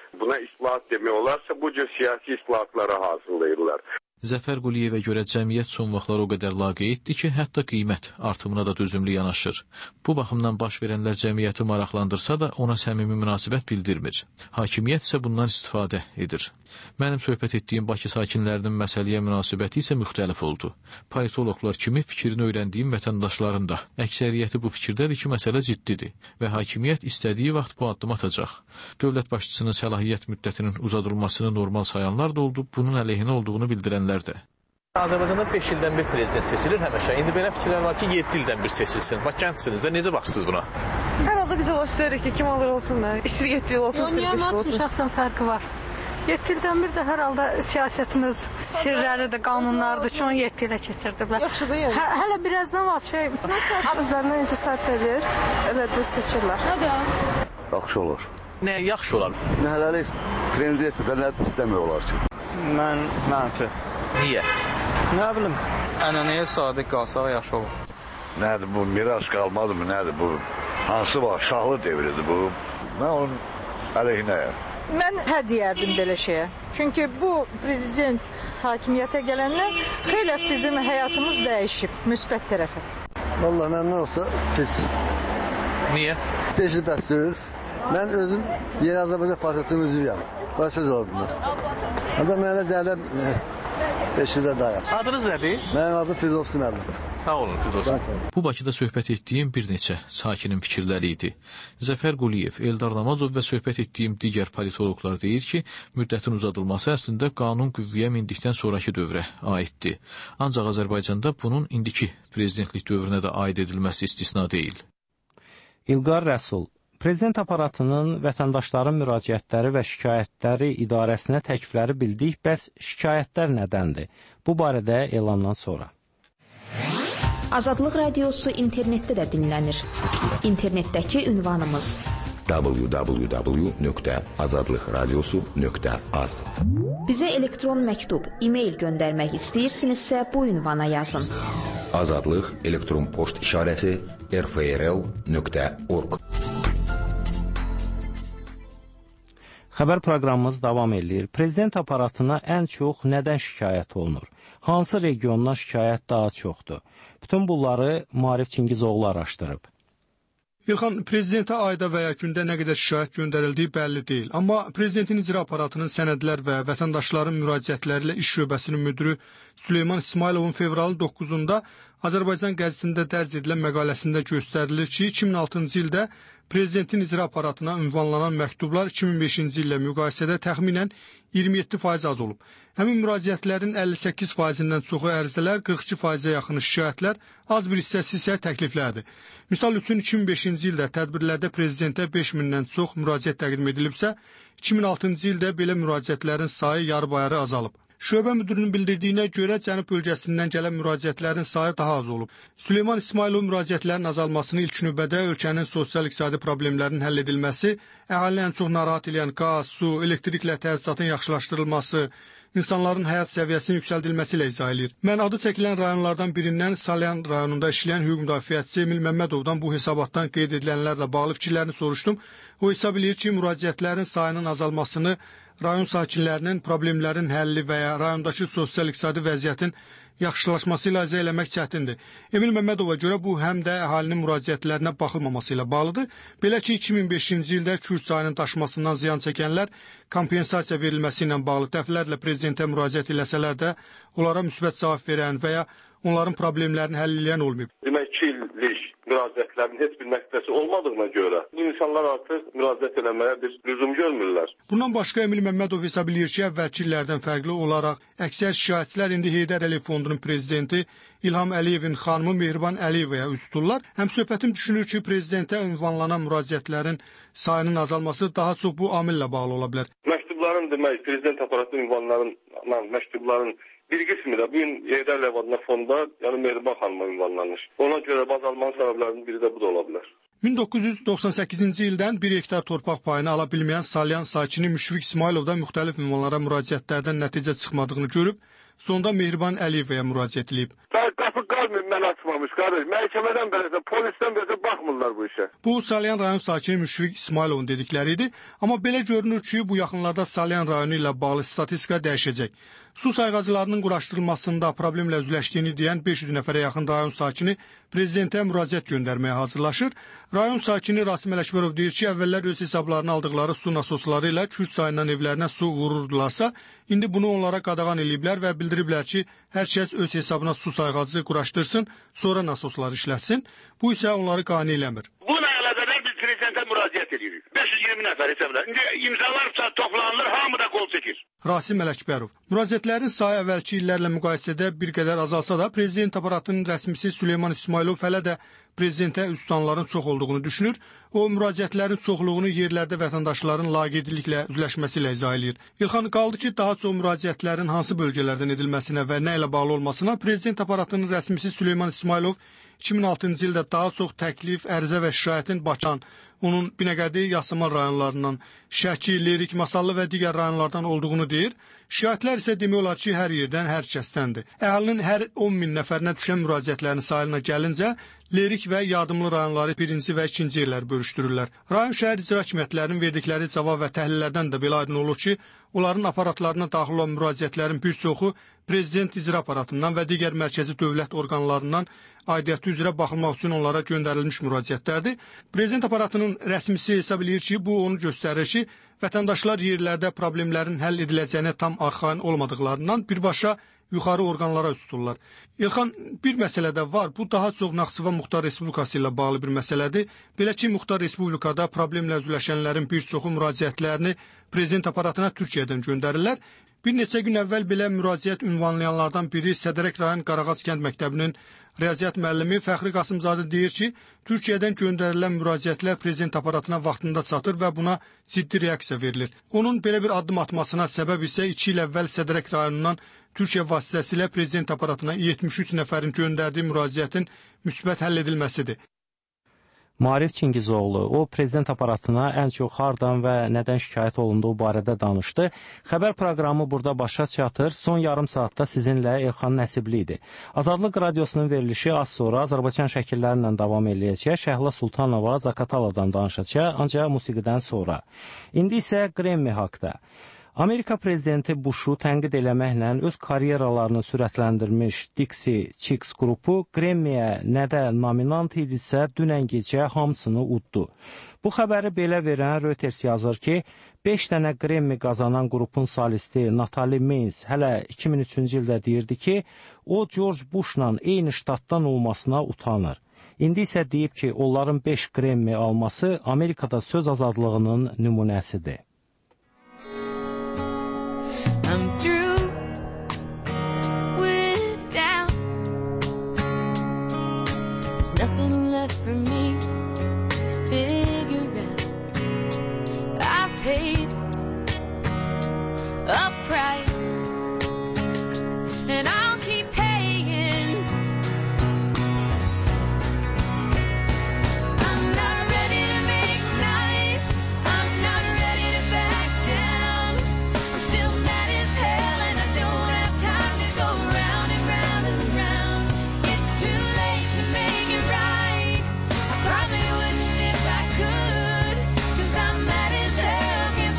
buna islahat demək olarsa, bu cür siyasi islahatlara hazırlayırlar. Zəfər Quliyevə görə cəmiyyət son vaxtlar o qədər laqeyddir ki, hətta qiymət artımına da dözümlü yanaşır. Bu baxımdan baş verənlər cəmiyyəti maraqlandırsa da ona səmimi münasibət bildirmir. Hakimiyyət isə bundan istifadə edir. Mənim söhbət etdiyim Bakı sakinlərinin məsələyə münasibəti isə müxtəlif oldu. Politologlar kimi fikrini öyrəndiyim vətəndaşların da əksəriyyəti bu fikirdədir ki, məsələ ciddidir və hakimiyyət istədiyi vaxt bu addım atacaq. Dövlət başçısının səlahiyyət müddətinin uzadılmasını normal sayanlar da oldu, bunun əleyhinə olduğunu bildirənlər də. Azərbaycanda beş ildən bir prezident seçilir həmişə. İndi belə fikirlər var ki, yeddi ildən bir seçilsin. Bax, gəncsiniz də necə baxırsınız buna? Hər halda biz ola istəyirik ki, kim olur olsun da. İstəyir yeddi il olsun, istəyir beş il olsun. Şəxsən fərqi var. yeddi ildən bir də hər halda siyasətimiz sirləridir, qanunlardır ki, onu yeddi ilə keçirdiblər. Yaxşıdır yəni. Hə, hələ birazdan var şey, özlərindən necə sərf edir, elə də seçirlər. Yaxşı olur. Nə yaxşı olar? Nəhələri prezidentdə nə istəmək olar ki? Mən mənfi. Niyə? Nə bilim, ənənəyə sadiq qalsaq yaxşı olur. Nədir bu, miras qalmadı mı, nədir bu? Hansı var, şahlı devridir bu. Mən onun əleyhinəyəm. Mən hə deyərdim belə şeyə. Çünki bu prezident hakimiyyətə gələndən xeyli bizim həyatımız dəyişib, müsbət tərəfə. Vallahi məndən olsa pis. Niyə? Peşi bəs deyil. Mən özüm Yeni Azərbaycan Partiyasının üzvüyəm. Başa söz ola bilməz. Adam mənə deyəndə peşidə dayak. Adınız nədir? Mənim adım Firdovsun Əli. Sağ olun Firdovsun. Bu Bakıda söhbət etdiyim bir neçə sakinin fikirləri idi. Zəfər Quliyev, Eldar Namazov və söhbət etdiyim digər politologlar deyir ki, müddətin uzadılması əslində qanun qüvvəyə mindikdən sonraki dövrə aiddir. Ancaq Azərbaycanda bunun indiki prezidentlik dövrünə də aid edilməsi istisna deyil. İlqar Rəsul, Prezident aparatının vətəndaşların müraciətləri və şikayətləri idarəsinə təklifləri bildik, bəs şikayətlər nədəndir? Bu barədə elandan sonra. Azadlıq Radiosu internetdə də dinlənir. İnternetdəki ünvanımız w w w nöqtə azadlıq radiosu nöqtə az. Bizə elektron məktub, e-mail göndərmək istəyirsinizsə bu ünvana yazın. Azadlıq elektron poçt işarəsi r f r l nöqtə org. Xəbər proqramımız davam edir. Prezident aparatına ən çox nədən şikayət olunur? Hansı regiondan şikayət daha çoxdur? Bütün bunları Maarif Çingizoğlu araşdırıb. İlxan, prezidentə ayda və ya gündə nə qədər şikayət göndərildiyi bəlli deyil. Amma prezidentin icra aparatının sənədlər və vətəndaşların müraciətləri ilə iş şöbəsinin müdürü Süleyman İsmayılovun fevralın doqquzunda Azərbaycan qəzetində dərc edilən məqaləsində göstərilir ki, iki min altıncı ildə prezidentin icra aparatına ünvanlanan məktublar iki min beşinci illə müqayisədə təxminən iyirmi yeddi faiz az olub. Həmin müraciətlərin əlli səkkiz faizindən çoxu ərizələr, qırx iki faizə yaxını şikayətlər, az bir hissəsi isə təkliflərdir. Misal üçün iki min beşinci ildə tədbirlərdə prezidentə beş mindən çox müraciət təqdim edilibsə, iki min altıncı ildə belə müraciətlərin sayı yarı-bayarı azalıb. Şöbə müdürünün bildirdiyinə görə Cənub bölgəsindən gələn müraciətlərin sayı daha az olub. Süleyman İsmayılov müraciətlərin azalmasını ilk növbədə ölkənin sosial-iqtisadi problemlərinin həll edilməsi, əhalini ən çox narahat edən qaz, su, elektriklə təchizatın yaxşılaşdırılması, insanların həyat səviyyəsinin yüksəldilməsi ilə izah edir. Mən adı çəkilən rayonlardan birindən Salyan rayonunda işləyən hüquq müdafiəçisi Emil Məmmədovdan bu hesabatdan qeyd edilənlərlə bağlı fikirlərini soruşdum. O hesab edir ki, müraciətlərin sayının azalmasını rayon sakinlərinin problemlərin həlli və ya rayondakı sosial-iqtisadi vəziyyətin yaxşılaşması ilə izah eləmək çətindir. Emil Məmmədova görə bu həm də əhalinin müraciətlərinə baxılmaması ilə bağlıdır. Belə ki, iki min beşinci ildə Kür çayının daşmasından ziyan çəkənlər kompensasiya verilməsi ilə bağlı dəfələrlə prezidentə müraciət eləsələr də onlara müsbət cavab verən və ya onların problemlərini həll edən olmayıb. Demək ki, illik müraciətlərin heç bir nəticəsi olmadığına görə bu insanlar artıq müraciət eləməyə bir lüzum görmürlər. Bundan başqa Emil Məmmədov hesab edir ki, əvvəlki illərdən fərqli olaraq əksər şikayətçilər indi Heydər Əliyev Fondunun prezidenti İlham Əliyevin xanımı Mehriban Əliyevəyə üz tuturlar. Həmsöhbətim düşünür ki, prezidentə ünvanlanan müraciətlərin sayının azalması daha çox bu amillə bağlı ola bilər. Məktubların demək, prezident aparatı ünvanlanan məktubların bir qismi də bu gün Heydər Əliyev adına fonda, yəni Mehriban xanıma ünvanlanmış. Ona görə azalmanın səbəblərinin biri də bu da ola bilər. min doqquz yüz doxsan səkkizinci ildən bir hektar torpaq payını ala bilməyən Salyan sakini Müşfiq İsmayılovdan müxtəlif ünvanlara müraciətlərdən nəticə çıxmadığını görüb, sonda Mehriban Əliyevəyə müraciət edib. Qapı qalmır, məhkəməni açmamış qardaş. Məhkəmədən beləsə, polisdən beləsə baxmırlar bu işə. Bu Salyan rayon sakini Müşfiq İsmailovun dedikləri idi. Amma belə görünür ki, bu yaxınlarda Salyan rayonu ilə bağlı statistika dəyişəcək. Su sayğacılarının quraşdırılmasında problemlə üzləşdiyini deyən beş yüz nəfərə yaxın rayon sakini prezidentə müraciət göndərməyə hazırlaşır. Rayon sakini Rasim Ələkbərov deyir ki, əvvəllər öz hesablarına aldıqları su nasosları ilə Kürd çayından evlərinə su vururdularsa, indi bunu onlara qadağan eləyiblər və bildiriblər ki, hər kəs öz hesabına su sayğacı quraşdırsın, sonra nasosları işlətsin. Bu isə onları qane eləmir. Buna əlaqədar biz prezidentə müraciət edirik. beş yüz iyirmi nəfər hesablar. İndi imzalar toplanılır, hamı da qol çəkir. Rasim Ələkbərov. Müraciətlərin sayı əvvəlki illərlə müqayisədə bir qədər azalsa da, prezident aparatının rəsmisi Süleyman İsmailov hələ də prezidentə üz tutanların çox olduğunu düşünür. O, müraciətlərin çoxluğunu yerlərdə vətəndaşların laqeydliklə üzləşməsi ilə izah edir. İlxan, qaldı ki, daha çox müraciətlərin hansı bölgələrdən edilməsinə və nə ilə bağlı olmasına prezident aparatının rəsmisi Süleyman İsmailov iki min altıncı ildə daha çox təklif, ərizə və şikayətin Bakıdan, onun Binəqədi, Yasamal rayonlarından, Şəki, Lerik, Masallı və digər rayonlardan olduğunu deyir. Şikayətlər isə demək olar ki, hər yerdən, hər kəsdəndir. Əhalinin hər on min nəfərinə düşən müraciətlərin sayına gəlincə, Lerik və yardımlı rayonları birinci və ikinci yerlər bölüşdürürlər. Rayon şəhər icra hakimiyyətlərinin verdikləri cavab və təhlillərdən də belə aydın olur ki, onların aparatlarına daxil olan müraciətlərin bir çoxu prezident icra aparatından və digər mərkəzi dövlət orqanlarından aidiyyatı üzrə baxılmaq üçün onlara göndərilmiş müraciətlərdir. Prezident aparatının rəsmisi hesab edir ki, bu onu göstərir ki, vətəndaşlar yerlərdə problemlərin həll ediləcəyinə tam arxain olmadıqlarından birbaşa yuxarı orqanlara üst tuturlar. İlxan, bir məsələ də var. Bu daha çox Naxçıvan Muxtar Respublikası ilə bağlı bir məsələdir. Belə ki, Muxtar Respublikada problemlə üzləşənlərin bir çoxu müraciətlərini prezident aparatına Türkiyədən göndərirlər. Bir neçə gün əvvəl belə müraciət ünvanlayanlardan biri Sədərək rayon Qarağac kənd məktəbinin riyaziyyat müəllimi Fəxri Qasımzadə deyir ki, Türkiyədən göndərilən müraciətlər prezident aparatına vaxtında çatır və buna ciddi reaksiya verilir. Onun belə bir addım atmasına səbəb isə iki il əvvəl Sədərək rayonundan Türkiyə vasitəsilə prezident aparatına yetmiş üç nəfərin göndərdiyi müraciətin müsbət həll edilməsidir. Maarif Çingizoğlu, o prezident aparatına ən çox hardan və nədən şikayət olunduğu barədə danışdı. Xəbər proqramı burada başa çatır. Son yarım saatda sizinlə Elxan Nəsibli idi. Azadlıq radiosunun verilişi az sonra Azərbaycan şəkillərlə davam eləyəcək. Şəhla Sultanova Zakataladan danışacaq, ancaq musiqidən sonra. İndi isə Grammy haqda. Amerika prezidenti Bushu tənqid eləməklə öz karyeralarını sürətləndirmiş Dixie Chicks qrupu Grammy-yə nədə nominant idisə, dünən gecə hamısını uddu. Bu xəbəri belə verən Reuters yazır ki, beş dənə Grammy qazanan qrupun solisti Natalie Maines hələ iki min üçüncü ildə deyirdi ki, o George Bushla eyni ştatdan olmasına utanır. İndi isə deyib ki, onların beş Grammy alması Amerikada söz azadlığının nümunəsidir. I'm through with doubt. There's nothing left for me to figure out. I've paid a price, and I'll keep paying. I'm not ready to make nice. I'm not ready to back down. I'm still mad as hell, and I don't have time to go round and round and round. It's too late to make it right. I probably wouldn't if I could, 'cause I'm mad as hell, can't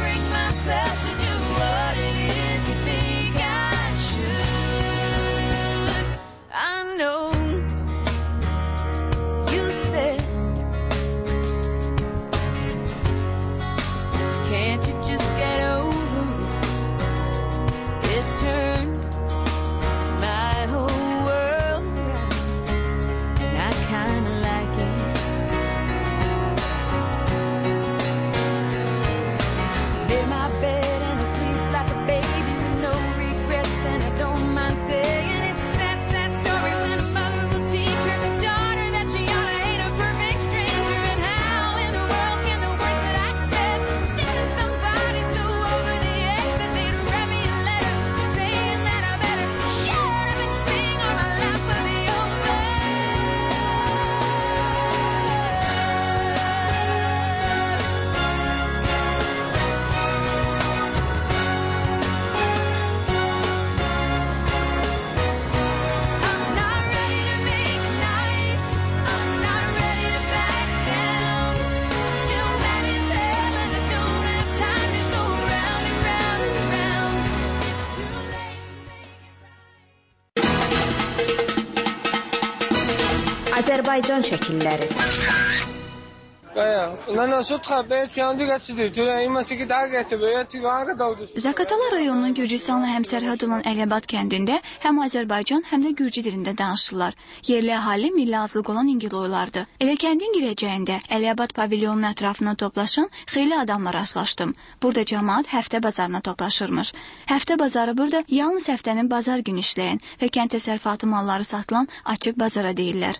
Azərbaycan şəkilləri. Zaqatala rayonunun Gürcüstanla həmsərhəd olan Əliabad kəndində həm Azərbaycan, həm də Gürcü dilində danışırlar. Yerli əhali milli azlıq olan İngiloylardır. Elə kəndin girəcəyində Əliabad pavilyonunun ətrafına toplaşan xeyli adamla rastlaşdım. Burada cəmaət həftə bazarına toplaşırmış. Həftə bazarı burada yalnız həftənin bazar günü işləyən və kənd təsərrüfatı malları satılan açıq bazara deyirlər.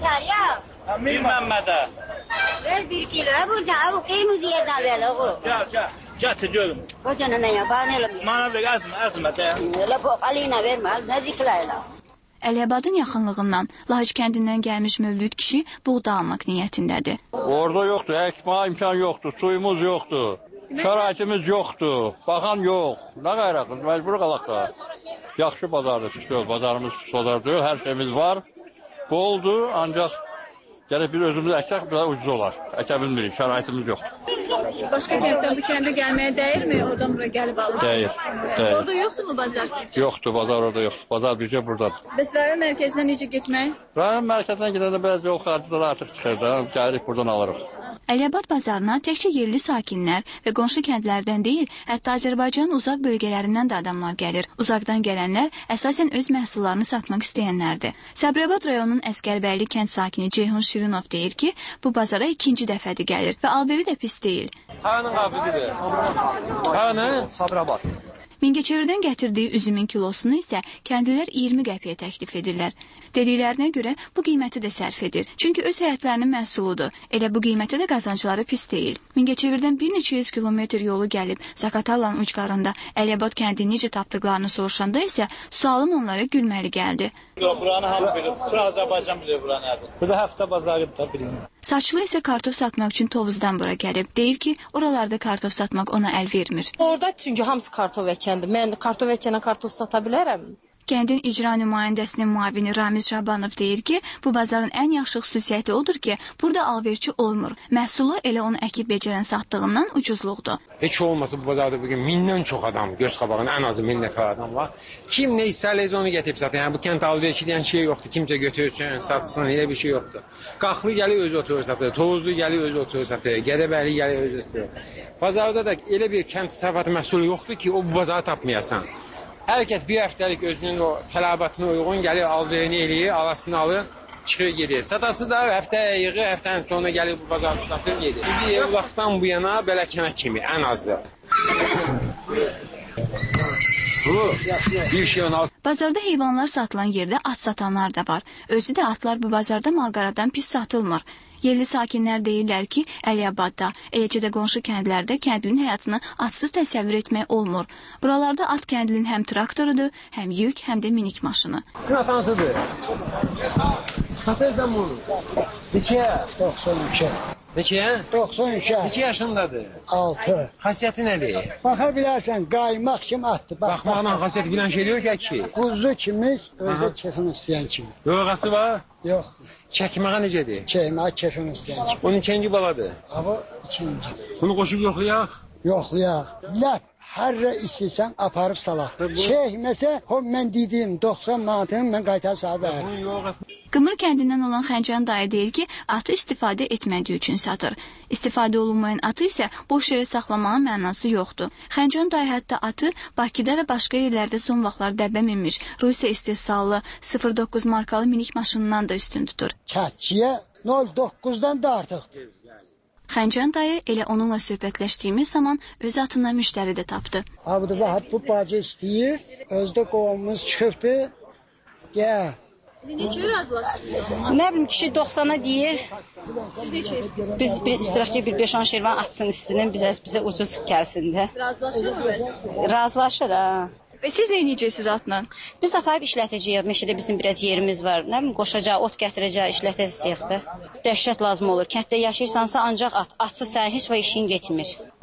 Bir Məmmədə. Ver bir kilo burada. O qeymuz yerdən ver oğu. Gəl, gəl. Gətir görüm. Qocanı nə yaban elə. Mənə ver, əzmə, əzmə də. Elə poqalina vermə, nəziklə. Əliabadın yaxınlığından Lahic kəndindən gəlmiş Mövlüd kişi buğda almaq niyyətindədir. Orada yoxdur, əkmə imkan yoxdur, suyumuz yoxdur, şəraitimiz yoxdur, baxan yox. Nə qayraqız, məcbur qalaq da. Yaxşı bazardır, pis deyil, bazarımız sodar deyil, hər şeyimiz var. Boldur, ancaq gəlib bir özümüz əksək, biraz ucuz olar. Əkə bilmirik, şəraitimiz yoxdur. Başqa kənddən bu kəndə gəlməyə dəyirmi? Oradan buraya gəlib alırsınız? Dəyir, dəyir. Orada yoxdur mu bazar sizcə? Yoxdur, bazar orada yoxdur. Bazar bircə buradadır. Bəs rayon mərkəzinə necə getmək? Rayon mərkəzinə gedəndə bəzi yol xaricələri artıq çıxır da, gəlirik buradan alırıq. Əliabad bazarına təkcə yerli sakinlər və qonşu kəndlərdən deyil, hətta Azərbaycanın uzaq bölgələrindən də adamlar gəlir. Uzaqdan gələnlər əsasən öz məhsullarını satmaq istəyənlərdir. Səbrabad rayonunun Əskərbəyli kənd sakini Ceyhun Şirinov deyir ki, bu bazara ikinci dəfədir gəlir və alveri də pis deyil. Hanın qafizidir? Hanı? Sabrabad. Mingəçevirdən gətirdiyi üzümün kilosunu isə kəndlilər iyirmi qəpiyə təklif edirlər. Dediklərinə görə bu qiyməti də sərf edir. Çünki öz həyətlərinin məhsuludur. Elə bu qiyməti də qazancları pis deyil. Mingəçevirdən bir neçə yüz kilometr yolu gəlib Zaqatalanın ucqarında Əliabad kəndini necə tapdıqlarını soruşanda isə sualım onlara gülməli gəldi. Buranı hamı bilir. Bütün Azərbaycan bilir bura nədir. Bu da həftə bazarı da bilir. Saçlı isə kartof satmaq üçün Tovuzdan bura gəlib. Deyir ki, oralarda kartof satmaq ona əl vermir. Orada çünki hamısı kartof əkəndir. Mən kartof əkənə kartof sata bilərəm. Kəndin icra nümayəndəsinin müavini Ramiz Şabanov deyir ki, bu bazarın ən yaxşı xüsusiyyəti odur ki, burada alverçi olmur. Məhsulu elə onu əkib becərən satdığından ucuzluqdur. Heç olmasa bu bazarda bugün mindən çox adam, göz qabağında ən azı min nəfər adam var. Kim nə istərsə onu gətirib satır. Yəni bu kənd alverçi deyən şey yoxdur. Kimsə götürsün, satsın, elə bir şey yoxdur. Qaxlı gəlir özü oturur satır, Tovuzlu gəlir özü oturur satır, Gədəbəyli gəlir özü satır. Bazarda da elə bir kənd təsərrüfatı məhsulu yoxdur ki, o bu bazarı tapmayasan. Hər kəs bir həftəlik özünün o tələbatına uyğun gəlir, alverini eləyir, alasını alır, çıxır gedir. Satası da həftəyə yığır, həftənin sonuna gəlir bu bazarda satır gedir. Bir vaxtdan bu yana bələkənə kimi, ən azı. Bir şey ona... Bazarda heyvanlar satılan yerdə at satanlar da var. Özü də atlar bu bazarda malqaradan pis satılmır. Yerli sakinlər deyirlər ki, Əliabadda, eləcə də qonşu kəndlərdə kəndlinin həyatını atsız təsəvvür etmək olmur. Buralarda at kəndlinin həm traktorudur, həm yük, həm də minik maşını. Sizin atansıdır. Satırsan bunu. Neçəyə? doxsan üçə. Neçəyə? doxsan üçə. Neçə yaşındadır? altı. Xasiyyəti nədir? Baxa bilərsən, qaymaq kimi atdır. Bax, baxmaqla xasiyyəti bilən şey yox ki. Quzu kimi, özü kefin istəyən kimi. Yoğası var? Yoxdur. Çəkməyə necədir? Çəkməyə kefin istəyən kimi. Onun ikinci baladır? Ava ikinci. Bunu qoşub yoxlayaq? Yoxlayaq. Ləp. Hər istəyirsən aparıb salaq. Çəkməsə, o mən dediyim doxsan manatını mən qaytarıb sahib verirəm. Qımır kəndindən olan Xəncən dayı deyir ki, atı istifadə etmədiyi üçün satır. İstifadə olunmayan atı isə boş yerə saxlamağın mənası yoxdur. Xəncən dayı hətta atı Bakıda və başqa yerlərdə son vaxtlar dəbə minmiş Rusiya istehsallı sıfır doqquz markalı minik maşınından da üstün tutur. Kətçiyə nol doqquzdan da artıqdır. Xəncən dayı elə onunla söhbətləşdiyimiz zaman öz atına müştəri də tapdı. Abdü Vahab bu bacı istəyir, özdə qovumuz çıxıbdır, gəl. Neçə razılaşırsınız? Nə bilim, kişi doxsana deyir. Siz neçə istəyirsiniz? Biz bir istəyirək ki, bir beş on şirvan atsın üstünün, bizə, bizə ucuz gəlsin də. Razılaşır mı? Razılaşır, ha. Və siz nə edəcəksiniz atla? Biz aparıb işlətəcəyik. Meşədə bizim biraz yerimiz var. Nə bilim, qoşacaq, ot gətirəcək, işlətəcəyik də. Dəhşət lazım olur. Kənddə yaşayırsansa ancaq at. Atsız sənin heç vaxt işin getmir.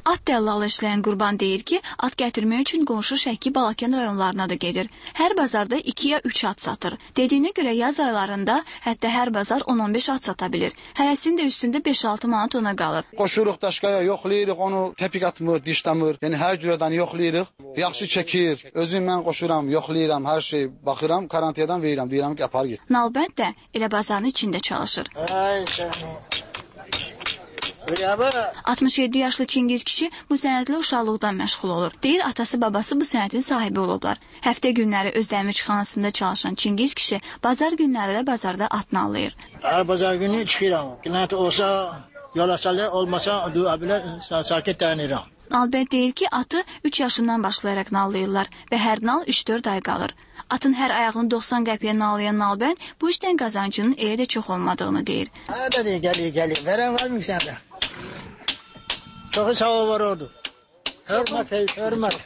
At dəllalı işləyən Qurban deyir ki, at gətirmək üçün qonşu Şəki, Balakən rayonlarına da gedir. Hər bazarda iki ya üç at satır. Dediyinə görə yaz aylarında hətta hər bazar on on beş at sata bilir. Hərəsinin də üstündə beş altı manat ona qalır. Qoşuruq daşqaya, yoxlayırıq, onu təpik atmır, dişləmir. Yəni hər cürədən yoxlayırıq. Yaxşı çəkir. Özüm mən qoşuram, yoxlayıram, hər şey baxıram, karantiyadan verirəm, deyirəm ki, apar get. Nalbənd də elə bazarın içində çalışır. Ay səni. altmış yeddi yaşlı Çingiz kişi bu sənətlə uşaqlıqdan məşğul olur. Deyir, atası babası bu sənətin sahibi olublar. Həftə günləri öz dəmirçixanasında çalışan Çingiz kişi bazar günləri də bazarda at nallayır. Hər bazar günü çıxıram. Qinat olsa yola salır, olmasa dua bilə sakit dayanıram. Nalbənd deyir ki, atı üç yaşından başlayaraq nallayırlar və hər nal üç dörd ay qalır. Atın hər ayağını doxsan qəpiyə nallayan Nalbənd bu işdən qazancının elə də çox olmadığını deyir. Hə, deyir, gəlir, gəlir. Verən var mı səndə? Çok sağ ol var oldu. Hürmet, hürmet.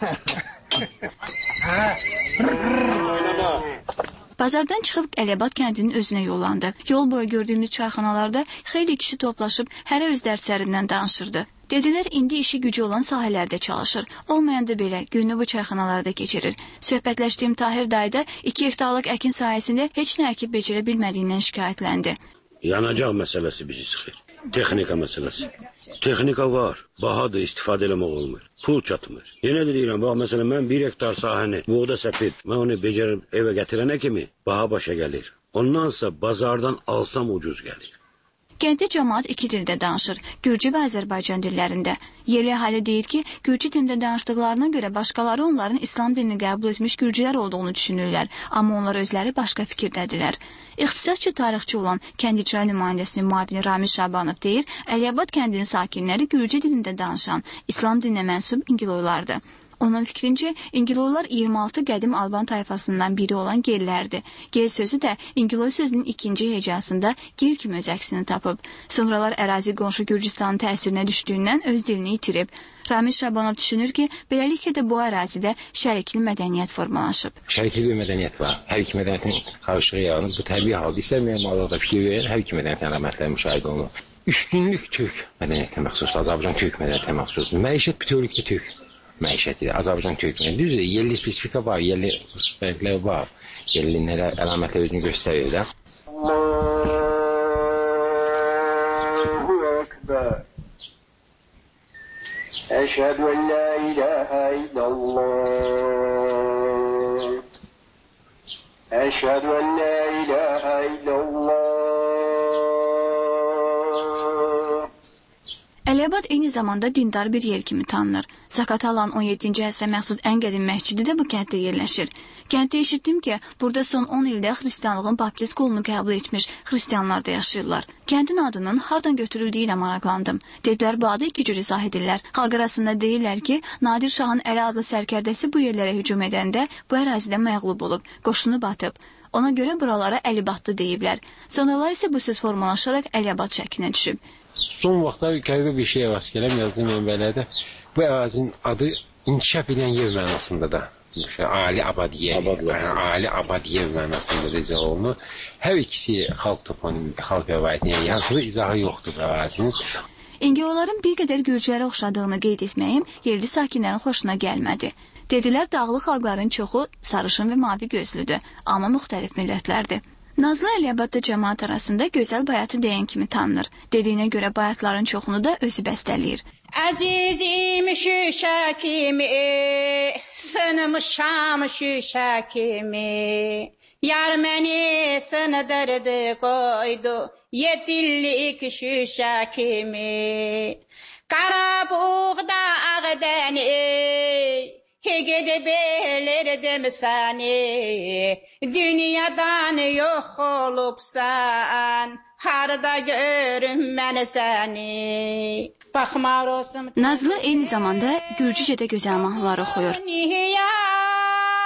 Bazardan çıxıb Əliyabad kəndinin özünə yollandı. Yol boyu gördüyümüz çayxanalarda xeyli kişi toplaşıb hərə öz dərslərindən danışırdı. Dedilər, indi işi gücü olan sahələrdə çalışır. Olmayan da belə günü bu çayxanalarda keçirir. Söhbətləşdiyim Tahir dayı da iki hektarlıq əkin sahəsində heç nə əkib becərə bilmədiyindən şikayətləndi. Yanacaq məsələsi bizi sıxır. Texnika məsələsi. Texnika var, bahadır, istifadə eləmək olmur. Pul çatmır. Yenə də deyirəm, bax, məsələn, mən bir hektar sahəni buğda səpib, mən onu becərib evə gətirənə kimi baha başa gəlir. Ondansa bazardan alsam ucuz gəlir. Kənddə cəmaət iki dildə danışır, Gürcü və Azərbaycan dillərində. Yerli əhali deyir ki, Gürcü dilində danışdıqlarına görə başqaları onların İslam dinini qəbul etmiş Gürcülər olduğunu düşünürlər, amma onlar özləri başqa fikirdədirlər. İxtisasçı tarixçi olan kənd icra nümayəndəsinin müavini Ramil Şabanov deyir, Əliyabad kəndinin sakinləri Gürcü dilində danışan, İslam dininə mənsub İngiloylardır. Onun fikrincə, İngiloylar iyirmi altı qədim Alban tayfasından biri olan gellərdir. Gel sözü də İngiloy sözünün ikinci hecasında gil kimi öz əksini tapıb. Sonralar ərazi qonşu Gürcüstanın təsirinə düşdüyündən öz dilini itirib. Ramil Şabanov düşünür ki, beləliklə də bu ərazidə şərikli mədəniyyət formalaşıb. Şərikli bir mədəniyyət var. Hər iki mədəniyyətin qarışığı yaranıb. Bu təbii halda istəməyən mallarda fikir verir, hər iki mədəniyyətin əlamətləri müşahidə olunur. Üstünlük Türk mədəniyyətinə məxsusdur, Azərbaycan Türk mədəniyyətinə məxsusdur. Məişət bütövlükdə Türk məişətidir, Azərbaycan Türk mədəniyyəti. Düzdür, yerli spesifika var, yerli fərqlər var, yerli əlamətlər özünü göstərir də. Allahu Ekber. Eşhedü en la ilahe illallah. Eşhedü en la ilahe illallah. Əliyabad eyni zamanda dindar bir yer kimi tanınır. Zakatalan on yeddinci əsrə məxsus ən qədim məscidi də bu kənddə yerləşir. Kənddə eşitdim ki, burada son on ildə xristianlığın baptist qolunu qəbul etmiş xristianlar da yaşayırlar. Kəndin adının hardan götürüldüyü ilə maraqlandım. Dedilər, bu adı iki cür izah edirlər. Xalq arasında deyirlər ki, Nadir Şahın Əli adlı sərkərdəsi bu yerlərə hücum edəndə bu ərazidə məğlub olub, qoşunu batıb. Ona görə buralara Əlibatdı deyiblər. Sonralar isə bu söz formalaşaraq Əliyabad şəklinə düşüb. Son vaxtlar qəribə bir şeyə rast gələm, yazdığım mənbələrdə bu ərazinin adı inkişaf edən yer mənasında da, Ali Abadiyə, Ali Abadiyə mənasında da izah olunur. Hər ikisi xalq toponimində, xalq rəvayətində yazılı izahı yoxdur bu ərazinin. İngiloyların bir qədər Gürcülərə oxşadığını qeyd etməyim yerli sakinlərin xoşuna gəlmədi. Dedilər, dağlı xalqların çoxu sarışın və mavi gözlüdür, amma müxtəlif millətlərdir. Nazlı Əliyabadda cəmaət arasında gözəl bayatı deyən kimi tanınır. Dediyinə görə bayatların çoxunu da özü bəstələyir. Əzizim şüşə kimi, sınmışam şüşə kimi, yar məni sındırdı qoydu, yedillik şüşə kimi. Qara buğda ağdəni, gedib elirdim səni, dünyadan yox olubsan, harada görüm mən səni. Baxmar olsun. Nazlı eyni zamanda Gürcücədə gözəl mahnılar oxuyur.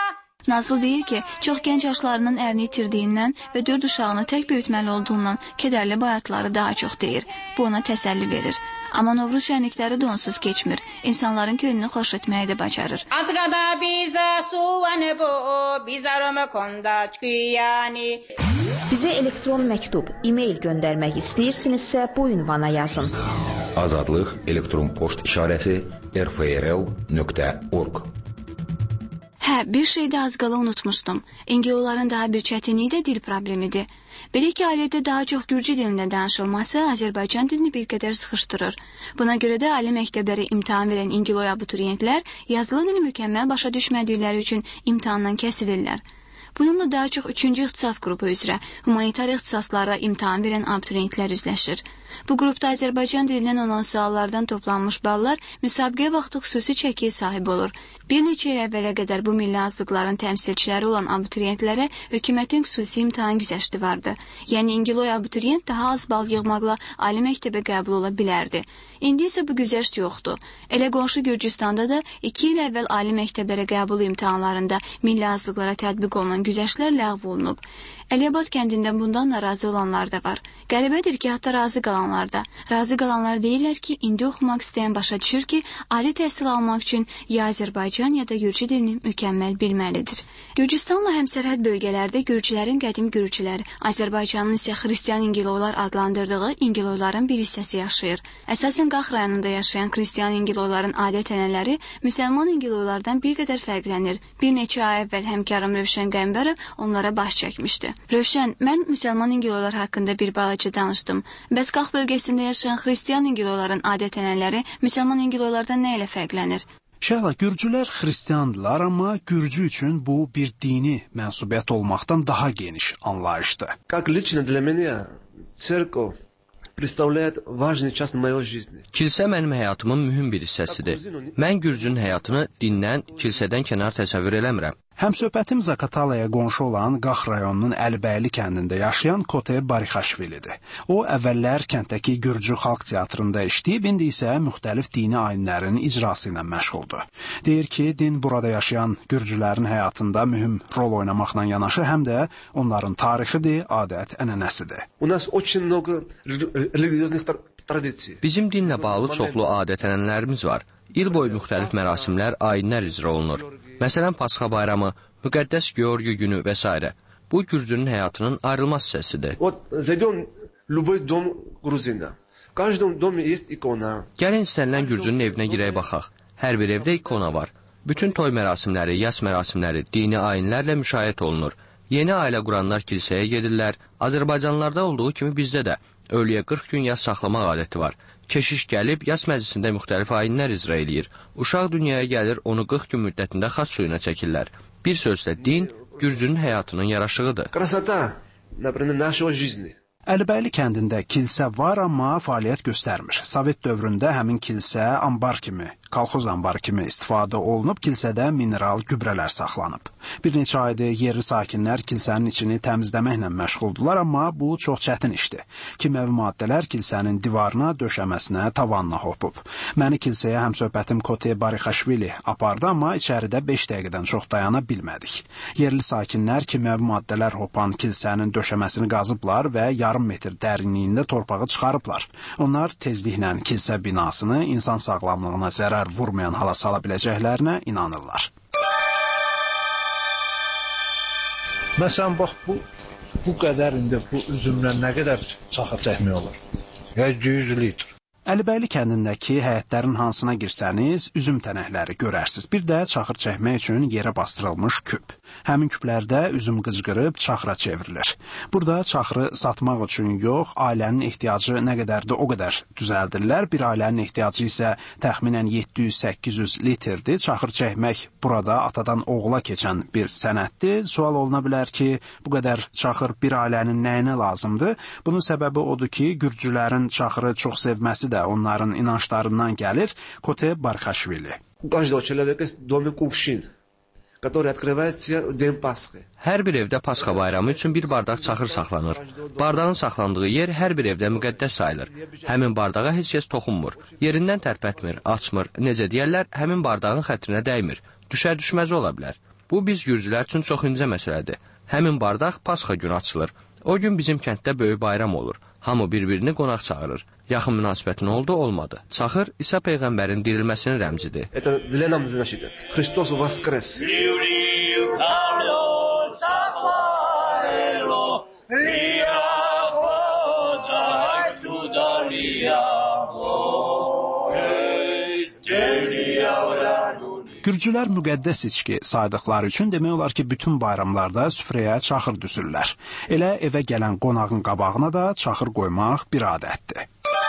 Nazlı deyir ki, çox gənc yaşlarının ərini itirdiyindən və dörd uşağını tək böyütməli olduğundan kədərli bayatları daha çox deyir. Bu ona təsəlli verir. Amma Novruz şənlikləri də onsuz keçmir. İnsanların könlünü xoş etməyi də bacarır. Adqada biza suvanı bu, bizarımı kondaç güyani. Bizə elektron məktub, e-mail göndərmək istəyirsinizsə bu ünvana yazın. Azadlıq elektron poçt işarəsi r f r l nöqtə org. Hə, bir şey də az qala unutmuşdum. İngiloların daha bir çətinliyi də dil problemidir. Belə ki, ailədə daha çox gürcü dilində danışılması Azərbaycan dilini bir qədər sıxışdırır. Buna görə də ali məktəblərə imtahan verən İngiloy abituriyentlər yazılı dili mükəmməl başa düşmədikləri üçün imtahandan kəsilirlər. Bununla daha çox üçüncü ixtisas qrupu üzrə humanitar ixtisaslara imtahan verən abituriyentlər üzləşir. Bu qrupda Azərbaycan dilindən olan suallardan toplanmış ballar müsabiqə vaxtı xüsusi çəkiyə sahib olur. Bir neçə il əvvələ qədər bu milli azlıqların təmsilçiləri olan abituriyentlərə hökumətin xüsusi imtahan güzəşti vardı. Yəni İngiloy abituriyent daha az bal yığmaqla ali məktəbə qəbul ola bilərdi. İndi isə bu güzəşt yoxdur. Elə qonşu Gürcüstanda da iki il əvvəl ali məktəblərə qəbul imtahanlarında milli azlıqlara tətbiq olunan güzəştlər ləğv olunub. Əliyabad kəndindən bundan narazı olanlar da var. Qəribədir ki, hətta razı qalanlar da. Razı qalanlar deyirlər ki, indi oxumaq istəyən başa düşür ki, ali təhsil almaq üçün ya Azərbaycan ya da Gürcü dilini mükəmməl bilməlidir. Gürcüstanla həmsərhəd bölgələrdə Gürcülərin qədim Gürcülər, Azərbaycanın isə xristian İngiloylar adlandırdığı İngiloyların bir hissəsi yaşayır. Əsasən Qax rayonunda yaşayan xristian İngiloyların adət-ənənələri müsəlman İngiloylardan bir qədər fərqlənir. Bir neçə ay əvvəl həmkarım Rövşən Qəmbərov onlara baş çəkmişdi. Rövşən, mən müsəlman İngiloylar haqqında bir balaca danışdım. Bəs Qax bölgəsində yaşayan xristian İngiloyların adət-ənənələri müsəlman İngiloylardan nə ilə fərqlənir? Şəhla, Gürcülər xristiandırlar, amma Gürcü üçün bu bir dini mənsubiyyət olmaqdan daha geniş anlayışdır. Как лично для меня церковь представляет важный часть моей жизни. Kilsə mənim həyatımın mühüm bir hissəsidir. Mən Gürcünün həyatını dindən, kilsədən kənar təsəvvür eləmirəm. Həmsöhbətim Zaqatalaya qonşu olan Qax rayonunun Əlibəyli kəndində yaşayan Kote Barixaşvilidir. O, əvvəllər kənddəki Gürcü xalq teatrında işləyib, indi isə müxtəlif dini ayinlərin icrası ilə məşğuldur. Deyir ki, din burada yaşayan Gürcülərin həyatında mühüm rol oynamaqla yanaşı, həm də onların tarixidir, adət, ənənəsidir. У нас очень много религиозных традиций. Bizim dinlə bağlı çoxlu adət-ənənələrimiz var. İl boyu müxtəlif mərasimlər, ayinlər icra olunur. Məsələn, Pasxa bayramı, müqəddəs Georgi günü və s. Bu, Gürcünün həyatının ayrılmaz hissəsidir. Gəlin istənilən Gürcünün evinə girək baxaq. Hər bir evdə ikona var. Bütün toy mərasimləri, yas mərasimləri, dini ayinlərlə müşayiət olunur. Yeni ailə quranlar kilsəyə gedirlər. Azərbaycanlılarda olduğu kimi bizdə də ölüyə qırx gün yas saxlamaq adəti var. Keşiş gəlib, yas məclisində müxtəlif ayinlər icra eləyir. Uşaq dünyaya gəlir, onu qırx gün müddətində xaç suyuna çəkirlər. Bir sözlə, din Gürcünün həyatının yaraşığıdır. Əlibəyli kəndində kilsə var, amma fəaliyyət göstərmir. Sovet dövründə həmin kilsə ambar kimi, kolxoz ambarı kimi istifadə olunub, kilsədə mineral gübrələr saxlanıb. Bir neçə aydır yerli sakinlər kilsənin içini təmizləməklə məşğuldular, amma bu çox çətin işdir. Kimyəvi maddələr kilsənin divarına, döşəməsinə, tavanına hopub. Məni kilsəyə həmsöhbətim Kote Barixaşvili apardı, amma içəridə beş dəqiqədən çox dayana bilmədik. Yerli sakinlər kimyəvi maddələr hopan kilsənin döşəməsini qazıblar və yarım metr dərinliyində torpağı çıxarıblar. Onlar tezliklə kilsə binasını insan sağlamlığına zərər vurmayan hala sala biləcəklərinə inanırlar. Məsələn, bax, bu, bu qədər indi bu üzümlə nə qədər çaxır çəkmək olur? yüz litr. Əlibəyli kəndindəki həyətlərin hansına girsəniz, üzüm tənəkləri görərsiniz. Bir də çaxır çəkmək üçün yerə bastırılmış küp. Həmin küplərdə üzüm qıcqırıb çaxıra çevrilir. Burada çaxırı satmaq üçün yox, ailənin ehtiyacı nə qədərdir o qədər düzəldirlər. Bir ailənin ehtiyacı isə təxminən yeddi yüz səkkiz yüz litrdir. Çaxır çəkmək burada atadan oğula keçən bir sənətdir. Sual oluna bilər ki, bu qədər çaxır bir ailənin nəyinə lazımdır? Bunun səbəbi odur ki, Gürcülərin çaxırı çox sevməsi də onların inançlarından gəlir. Kote Barixaşvili. Hər bir evdə Pasxa bayramı üçün bir bardaq çaxır saxlanır. Bardağın saxlandığı yer hər bir evdə müqəddəs sayılır. Həmin bardağa heç kəs toxunmur. Yerindən tərpətmir, açmır. Necə deyərlər, həmin bardağın xətrinə dəymir. Düşər düşməz ola bilər. Bu Bu biz gürcülər üçün çox incə məsələdir. Həmin bardaq Pasxa günü açılır. O gün bizim kənddə böyük bayram olur. Hamı bir-birini qonaq çağırır. Yaxın münasibətin oldu, olmadı. Çaxır İsa Peyğəmbərin dirilməsinin rəmzidir. Это для нас значит Христос воскрес. Gürcülər müqəddəs içki saydıqları üçün demək olar ki, bütün bayramlarda süfrəyə çaxır düzürlər. Elə evə gələn qonağın qabağına da çaxır qoymaq bir adətdir.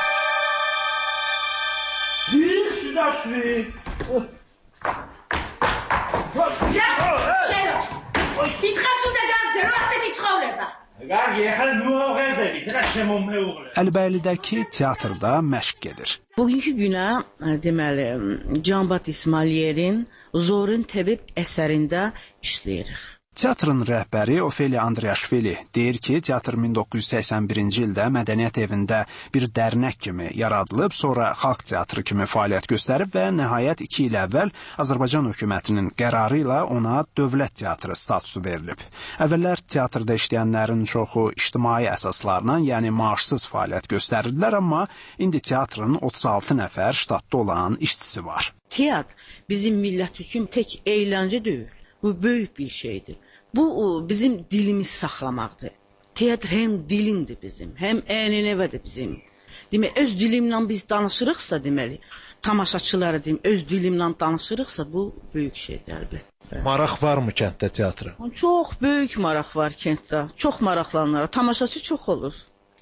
Əlbəylidəki teatrda məşq gedir. Bugünkü günə deməli Can-Bat İsmailyerin Zorun Təbib əsərində işləyirik. Teatrın rəhbəri Ofeliya Andriaşvili deyir ki, teatr min doqquz yüz səksən birinci ildə Mədəniyyət evində bir dərnək kimi yaradılıb, sonra xalq teatrı kimi fəaliyyət göstərib və nəhayət iki il əvvəl Azərbaycan hökumətinin qərarı ilə ona dövlət teatrı statusu verilib. Əvvəllər teatrda işləyənlərin çoxu ictimai əsaslarla, yəni maaşsız fəaliyyət göstərirdilər, amma indi teatrın otuz altı nəfər ştatda olan işçisi var. Teatr bizim millət üçün tək əyləncə deyil. Bu böyük bir şeydir. Bu bizim dilimiz saxlamaqdır. Teatr həm dilimdir bizim, həm ənənəvədir bizim. Demək, öz dilimlə biz danışırıqsa, deməli, tamaşaçılara deyim, öz dilimlə danışırıqsa, bu böyük şeydir əlbəttə. Maraq varmı kənddə teatra? Çox böyük maraq var kənddə. Çox maraqlanırlar. Tamaşaçı çox olur.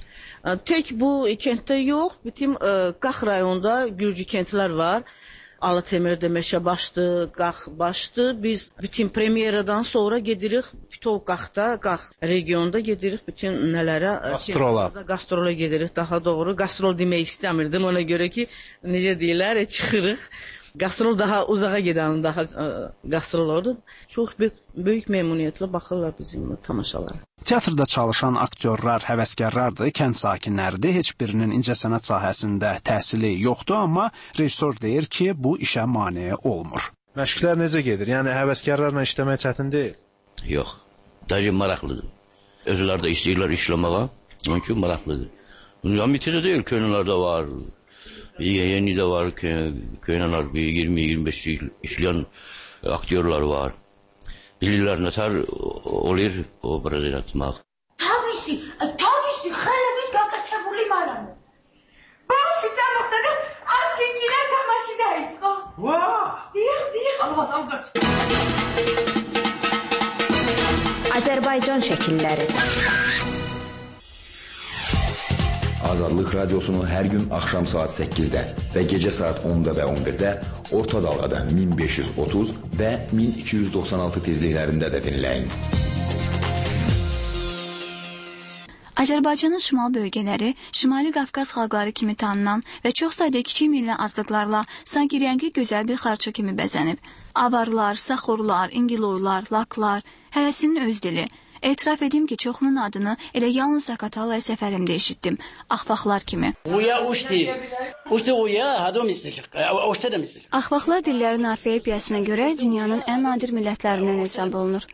Tək bu kənddə yox, bütün Qax rayonunda gürcü kəndlər var. Alıtemir'de Meşebaş'tı, Qaxbaş'tı. Biz bütün premieradan sonra gedirik Pitov Qax'da, Qax regionda gedirik bütün nələrə? Gastrola. Gastrola gedirik daha doğru. Gastrol demək istəmirdim ona görə ki, necə deyirlər, çıxırıq. Gastrol daha uzağa gedən daha gastrol oldu. Çox böyük, böyük məmnuniyyətlə baxırlar bizim tamaşalara. Teatrda çalışan aktyorlar, həvəskarlardır, kənd sakinləridir. Heç birinin incəsənət sahəsində təhsili yoxdur, amma rejissor deyir ki, bu işə mane olmur. Məşqlər necə gedir? Yəni həvəskarlarla işləmək çətin deyil? Yox, daha maraqlıdır. Özləri də istəyirlər işləməyə, onun üçün maraqlıdır. Amitədə deyil, köyünlərdə var. Yeni de var, köyünlər iyirmi iyirmi beş il işləyən aktyorlar var. Bilirlər nətər olur obraz yaratmaq. Tavisi, tavisi, xələ bir qaqa təburli malanı. Bu fitə muxtada az kengilə tamaşidəyik. Vah! Deyək, deyək. Allah, Allah. Azərbaycan şəkilləri. Azadlıq Radiosunu hər gün axşam saat səkkizdə və gecə saat onda və on birdə orta dalğada min beş yüz otuz və min iki yüz doxsan altı tezliklərində də dinləyin. Azərbaycanın şimal bölgələri Şimali Qafqaz xalqları kimi tanınan və çox sayda kiçik milli azlıqlarla sanki rəngi gözəl bir xarça kimi bəzənib. Avarlar, saxorlar, ingiloylar, laklar, hərəsinin öz dili. Etiraf edim ki, çoxunun adını elə yalnız Zaqatala səfərimdə eşitdim, axbaqlar kimi. Axbaqlar dillərin orfeopiyasına görə dünyanın ən nadir millətlərindən hesab olunur.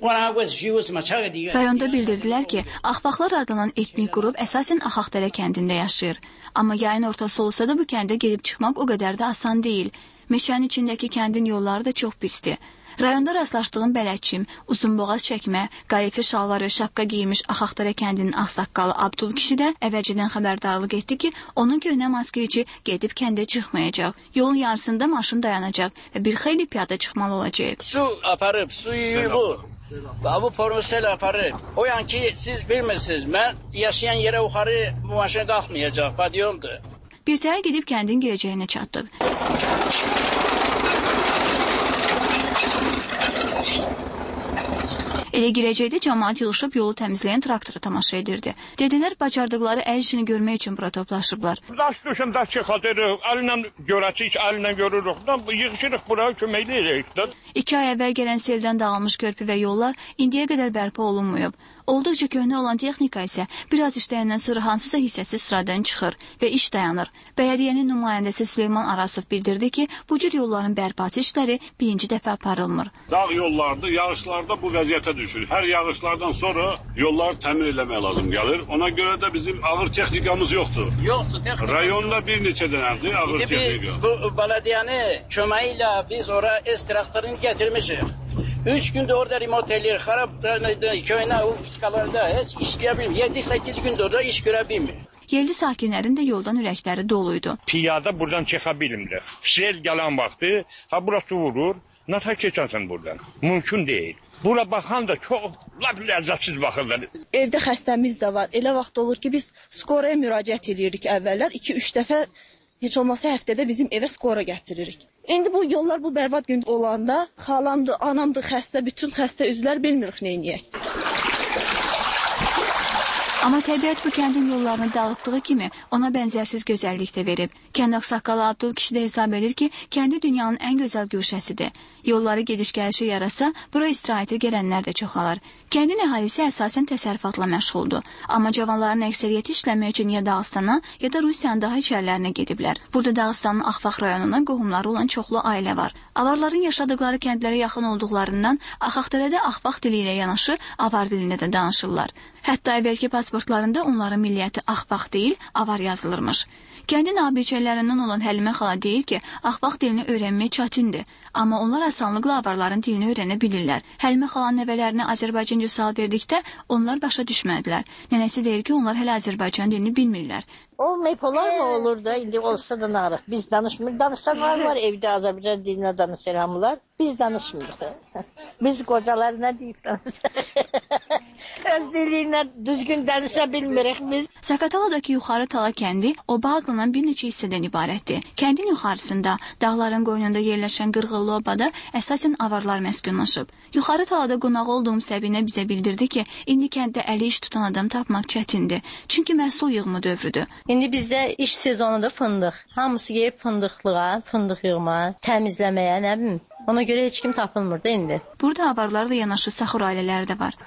Rayonda bildirdilər ki, axbaqlar adlanan etnik qrup əsasən Axaqdərə kəndində yaşayır. Amma yayın ortası olsa da bu kəndə gedib çıxmaq o qədər də asan deyil. Meşənin içindəki kəndin yolları da çox pisdir. Rayonda rastlaşdığım bələdçim, uzunboğaz çəkmə, qayıfı şalvarı, şapka giymiş Axaqdərə kəndinin ağsaqqalı Abdul kişi də əvvəlcədən xəbərdarlıq etdi ki, onun köhnə maskevçi gedib kəndə çıxmayacaq. Yolun yarısında maşın dayanacaq və bir xeyli piyada çıxmalı olacaq. Su aparıb, su yuyur bu. Bu pornosel aparıb. O yan ki, siz bilmirsiniz, mən yaşayan yerə yuxarı bu maşın qalxmayacaq, padiyomdur. Bir təhər gedib kəndin girəcəyinə çatdıq. Elə girəcəkdə cəmaət yığılıb yolu təmizləyən traktora tamaşa edirdi. Dedilər, bacardıqları əl işini görmək üçün bura toplaşıblar. Daş düşün, daş çıxadırıq, əllə görəcəyik, əllə görürük. Yığışırıq bura, köməkli edirik. İki ay əvvəl gələn seldən dağılmış körpü və yollar indiyə qədər bərpa olunmayıb. Olduqca köhnə olan texnika isə biraz işləyəndən sonra hansısa hissəsi sıradan çıxır və iş dayanır. Bələdiyyənin nümayəndəsi Süleyman Arasov bildirdi ki, bu cür yolların bərpası işləri birinci dəfə aparılmır. Dağ yollardır, yağışlarda bu vəziyyətə düşür. Hər yağışlardan sonra yolları təmir eləmək lazım gəlir. Ona görə də bizim ağır texnikamız yoxdur. Yoxdur, texnika. Rayonda bir neçə dənədir ağır texnika. Bu bələdiyyənin köməyi ilə biz ora S traktorunu gətirmişik. Üç gündür orada remont eləyir, xarab köynə, o fıskalarda heç işləyə bilmir. yeddi səkkiz gündür orada iş görə bilmir. Yerli sakinlərin də yoldan ürəkləri doluydu. Piyada buradan çıxa bilmirlər. Sel gələn vaxtı, ha burası vurur, nata keçənsən buradan. Mümkün deyil. Bura baxan da çox lap ləzzətsiz baxırlar. Evdə xəstəmiz də var. Elə vaxt olur ki, biz skoraya müraciət edirik əvvəllər. iki üç dəfə heç olmasa həftədə bizim evə skora gətiririk. İndi bu yollar bu bərbad gün olanda xalamdır, anamdır xəstə, bütün xəstə üzvlər bilmirik neyniyək. Amma təbiət bu kəndin yollarını dağıtdığı kimi ona bənzərsiz gözəllik də verib. Kənd ağsaqqalı Abdul kişi də hesab edir ki, kəndi dünyanın ən gözəl güşəsidir. Yolları gediş-gəlişi yarasa, bura istirahətə gələnlər də çoxalır. Kəndin əhalisi əsasən təsərrüfatla məşğuldur. Amma cavanların əksəriyyəti işləmək üçün ya Dağıstana, ya da Rusiyanın daha içərilərinə gediblər. Burada Dağıstanın Axfaq rayonuna qohumları olan çoxlu ailə var. Avarların yaşadıkları kəndlərə yaxın olduqlarından Axaqdərədə Axfaq dili ilə yanaşı avar dilində də danışırlar. Hətta əvvəlki pasportlarında onların milliyyəti Axfaq deyil, avar yazılırmış. Kəndin abidçələrindən olan Həlimə xala deyir ki, Axfaq dilini öyrənmək çətindir, amma onlar asanlıqla avarların dilini öyrənə bilirlər. Həlimə xalanın nəvələrinə Azərbaycanca sual verdikdə onlar başa düşmədilər. Nənəsi deyir ki, onlar hələ Azərbaycan dilini bilmirlər. Olmayıb olar mı olur da, indi olsa da narıq. Biz danışmır, danışanlar var evdə Azərbaycan dilinə danışır hamılar. Biz danışmırıq. Biz qocalar nə deyib danışır? Öz dilinə düzgün danışa bilmirik biz. Zaqataladakı Yuxarı Tala kəndi oba adlanan bir neçə hissədən ibarətdir. Kəndin yuxarısında, dağların qoynunda yerləşən qırğıllı obada əsasən avarlar məskunlaşıb. Yuxarı Talada qonaq olduğum Səbinə bizə bildirdi ki, indi kənddə əli iş tutan adam tapmaq çətindir. Çünki məhsul yığımı dövrüdür. İndi bizdə iş sezonudur fındıq. Hamısı yeyib fındıqlığa, fındıq yığma, təmizləməyə, nə bilim. Ona görə heç kim tapılmır da indi. Burada avarlarla yanaşı saxur ailələri də var.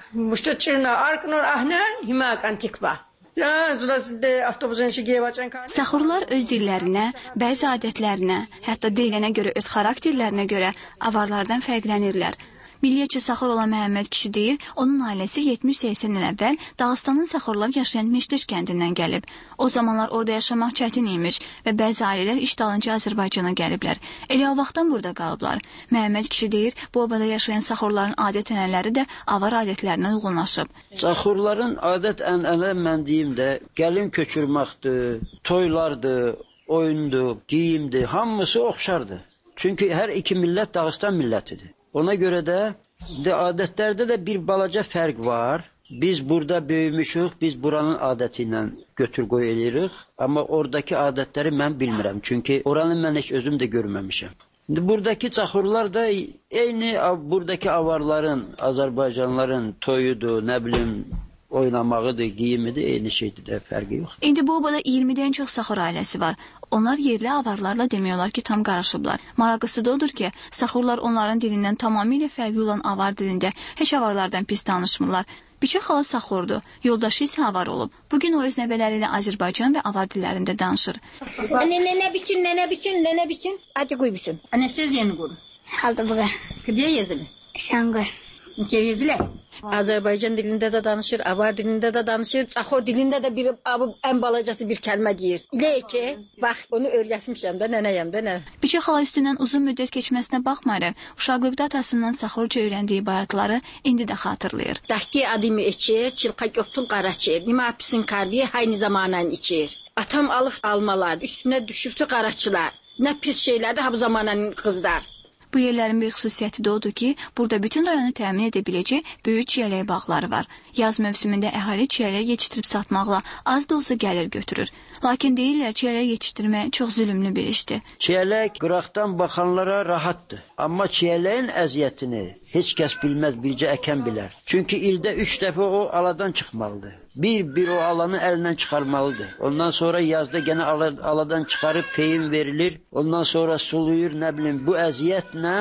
Saxurlar öz dillərinə, bəzi adətlərinə, hətta deyilənə görə öz xarakterlərinə görə avarlardan fərqlənirlər. Milliyyətçi saxur olan Məhəmməd kişi deyir, onun ailəsi yetmiş səksən il əvvəl Dağıstanın saxurlar yaşayan Meşteş kəndindən gəlib. O zamanlar orada yaşamaq çətin imiş və bəzi ailələr iş dalınca Azərbaycana gəliblər. Elə o vaxtdan burada qalıblar. Məhəmməd kişi deyir, bu obada yaşayan saxurların adət-ənənələri də avar adətlərinə uyğunlaşıb. Saxurların adət-ənənə mən deyim də, gəlin köçürməkdir, toylardır, oyundur, geyimdir, hamısı oxşardır. Çünki hər iki millət Dağıstan millətidir. Ona görə də, də adətlərdə də bir balaca fərq var. Biz burada böyümüşük, biz buranın adəti ilə götür-qoy edirik. Amma oradakı adətləri mən bilmirəm. Çünki oranı mən heç özüm də görməmişəm. İndi buradakı çaxurlar da eyni buradakı avarların, Azərbaycanlıların toyudur, nə bilim, oynamağıdır, giyimidir, eyni şeydir də, fərqi yox. İndi bu obada iyirmidən çox saxur ailəsi var. Onlar yerli avarlarla demək olar ki, tam qarışıblar. Maraqlısı da odur ki, saxurlar onların dilindən tamamilə fərqli olan avar dilində heç avarlardan pis danışmırlar. Biçə xala saxurdur, yoldaşı isə avar olub. Bugün o öz nəvələri ilə Azərbaycan və avar dillərində danışır. Anne, nənə biçin, nənə biçin, nənə biçin. Hadi qoy biçin. Anesteziyeni qoy. Halda buğa. Kde yazılı? Şangı. Yazılı. Azərbaycan dilində də danışır, avar dilində də danışır, saxur dilində də bir ən balacası bir kəlmə deyir. İlə ki, bax, onu öyrətmişəm də, nənəyəm də, nə? Biçə xala üstündən uzun müddət keçməsinə baxmayaraq, uşaqlıqda atasından saxurca öyrəndiyi bayatları indi də xatırlayır. Dəhki adımı içir, çılqa götün qaraçır, nima pisin karbiyə hayni zamanan içir. Atam alıb almalar, üstünə düşübdü qaraçılar. Nə pis şeylərdir ha bu zamanın qızlar. Bu yerlərin bir xüsusiyyəti də odur ki, burada bütün rayonu təmin edə biləcək böyük çiyələk bağları var. Yaz mövsümündə əhali çiyələk yetişdirib satmaqla az da olsa gəlir götürür. Lakin deyirlər çiyələk yetişdirmək çox zülümlü bir işdir. Çiyələk qıraqdan baxanlara rahatdır. Amma çiyələyin əziyyətini heç kəs bilməz, bircə əkən bilər. Çünki ildə üç dəfə o aladan çıxmalıdır. Bir-bir o alanı əlindən çıxarmalıdır. Ondan sonra yazda gene aladan çıxarıb peyin verilir. Ondan sonra suluyur, nə bilim, bu əziyyətlə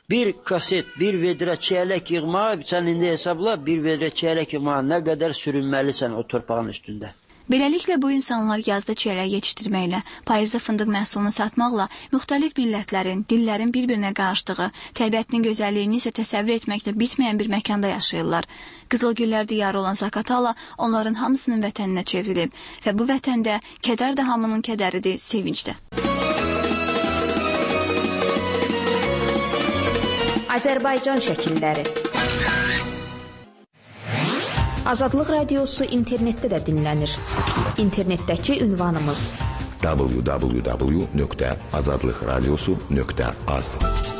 Bir kaset, bir vedrə çiyələk yığmağa, sən indi hesabla, bir vedrə çiyələk yığmağa nə qədər sürünməlisən o torpağın üstündə. Beləliklə bu insanlar yazda çiyələk yetişdirməklə, payızda fındıq məhsulunu satmaqla müxtəlif millətlərin, dillərin bir-birinə qarışdığı, təbiətin gözəlliyini isə təsəvvür etməklə bitməyən bir məkanda yaşayırlar. Qızılgüllər diyarı olan Zaqatala onların hamısının vətəninə çevrilib və bu vətəndə kədər də hamının kədəridir, sevinc də. Azərbaycan şəkilləri. Azadlıq Radiosu internetdə də dinlənir. İnternetdəki ünvanımız w w w nöqtə azadlıqradiosu nöqtə az.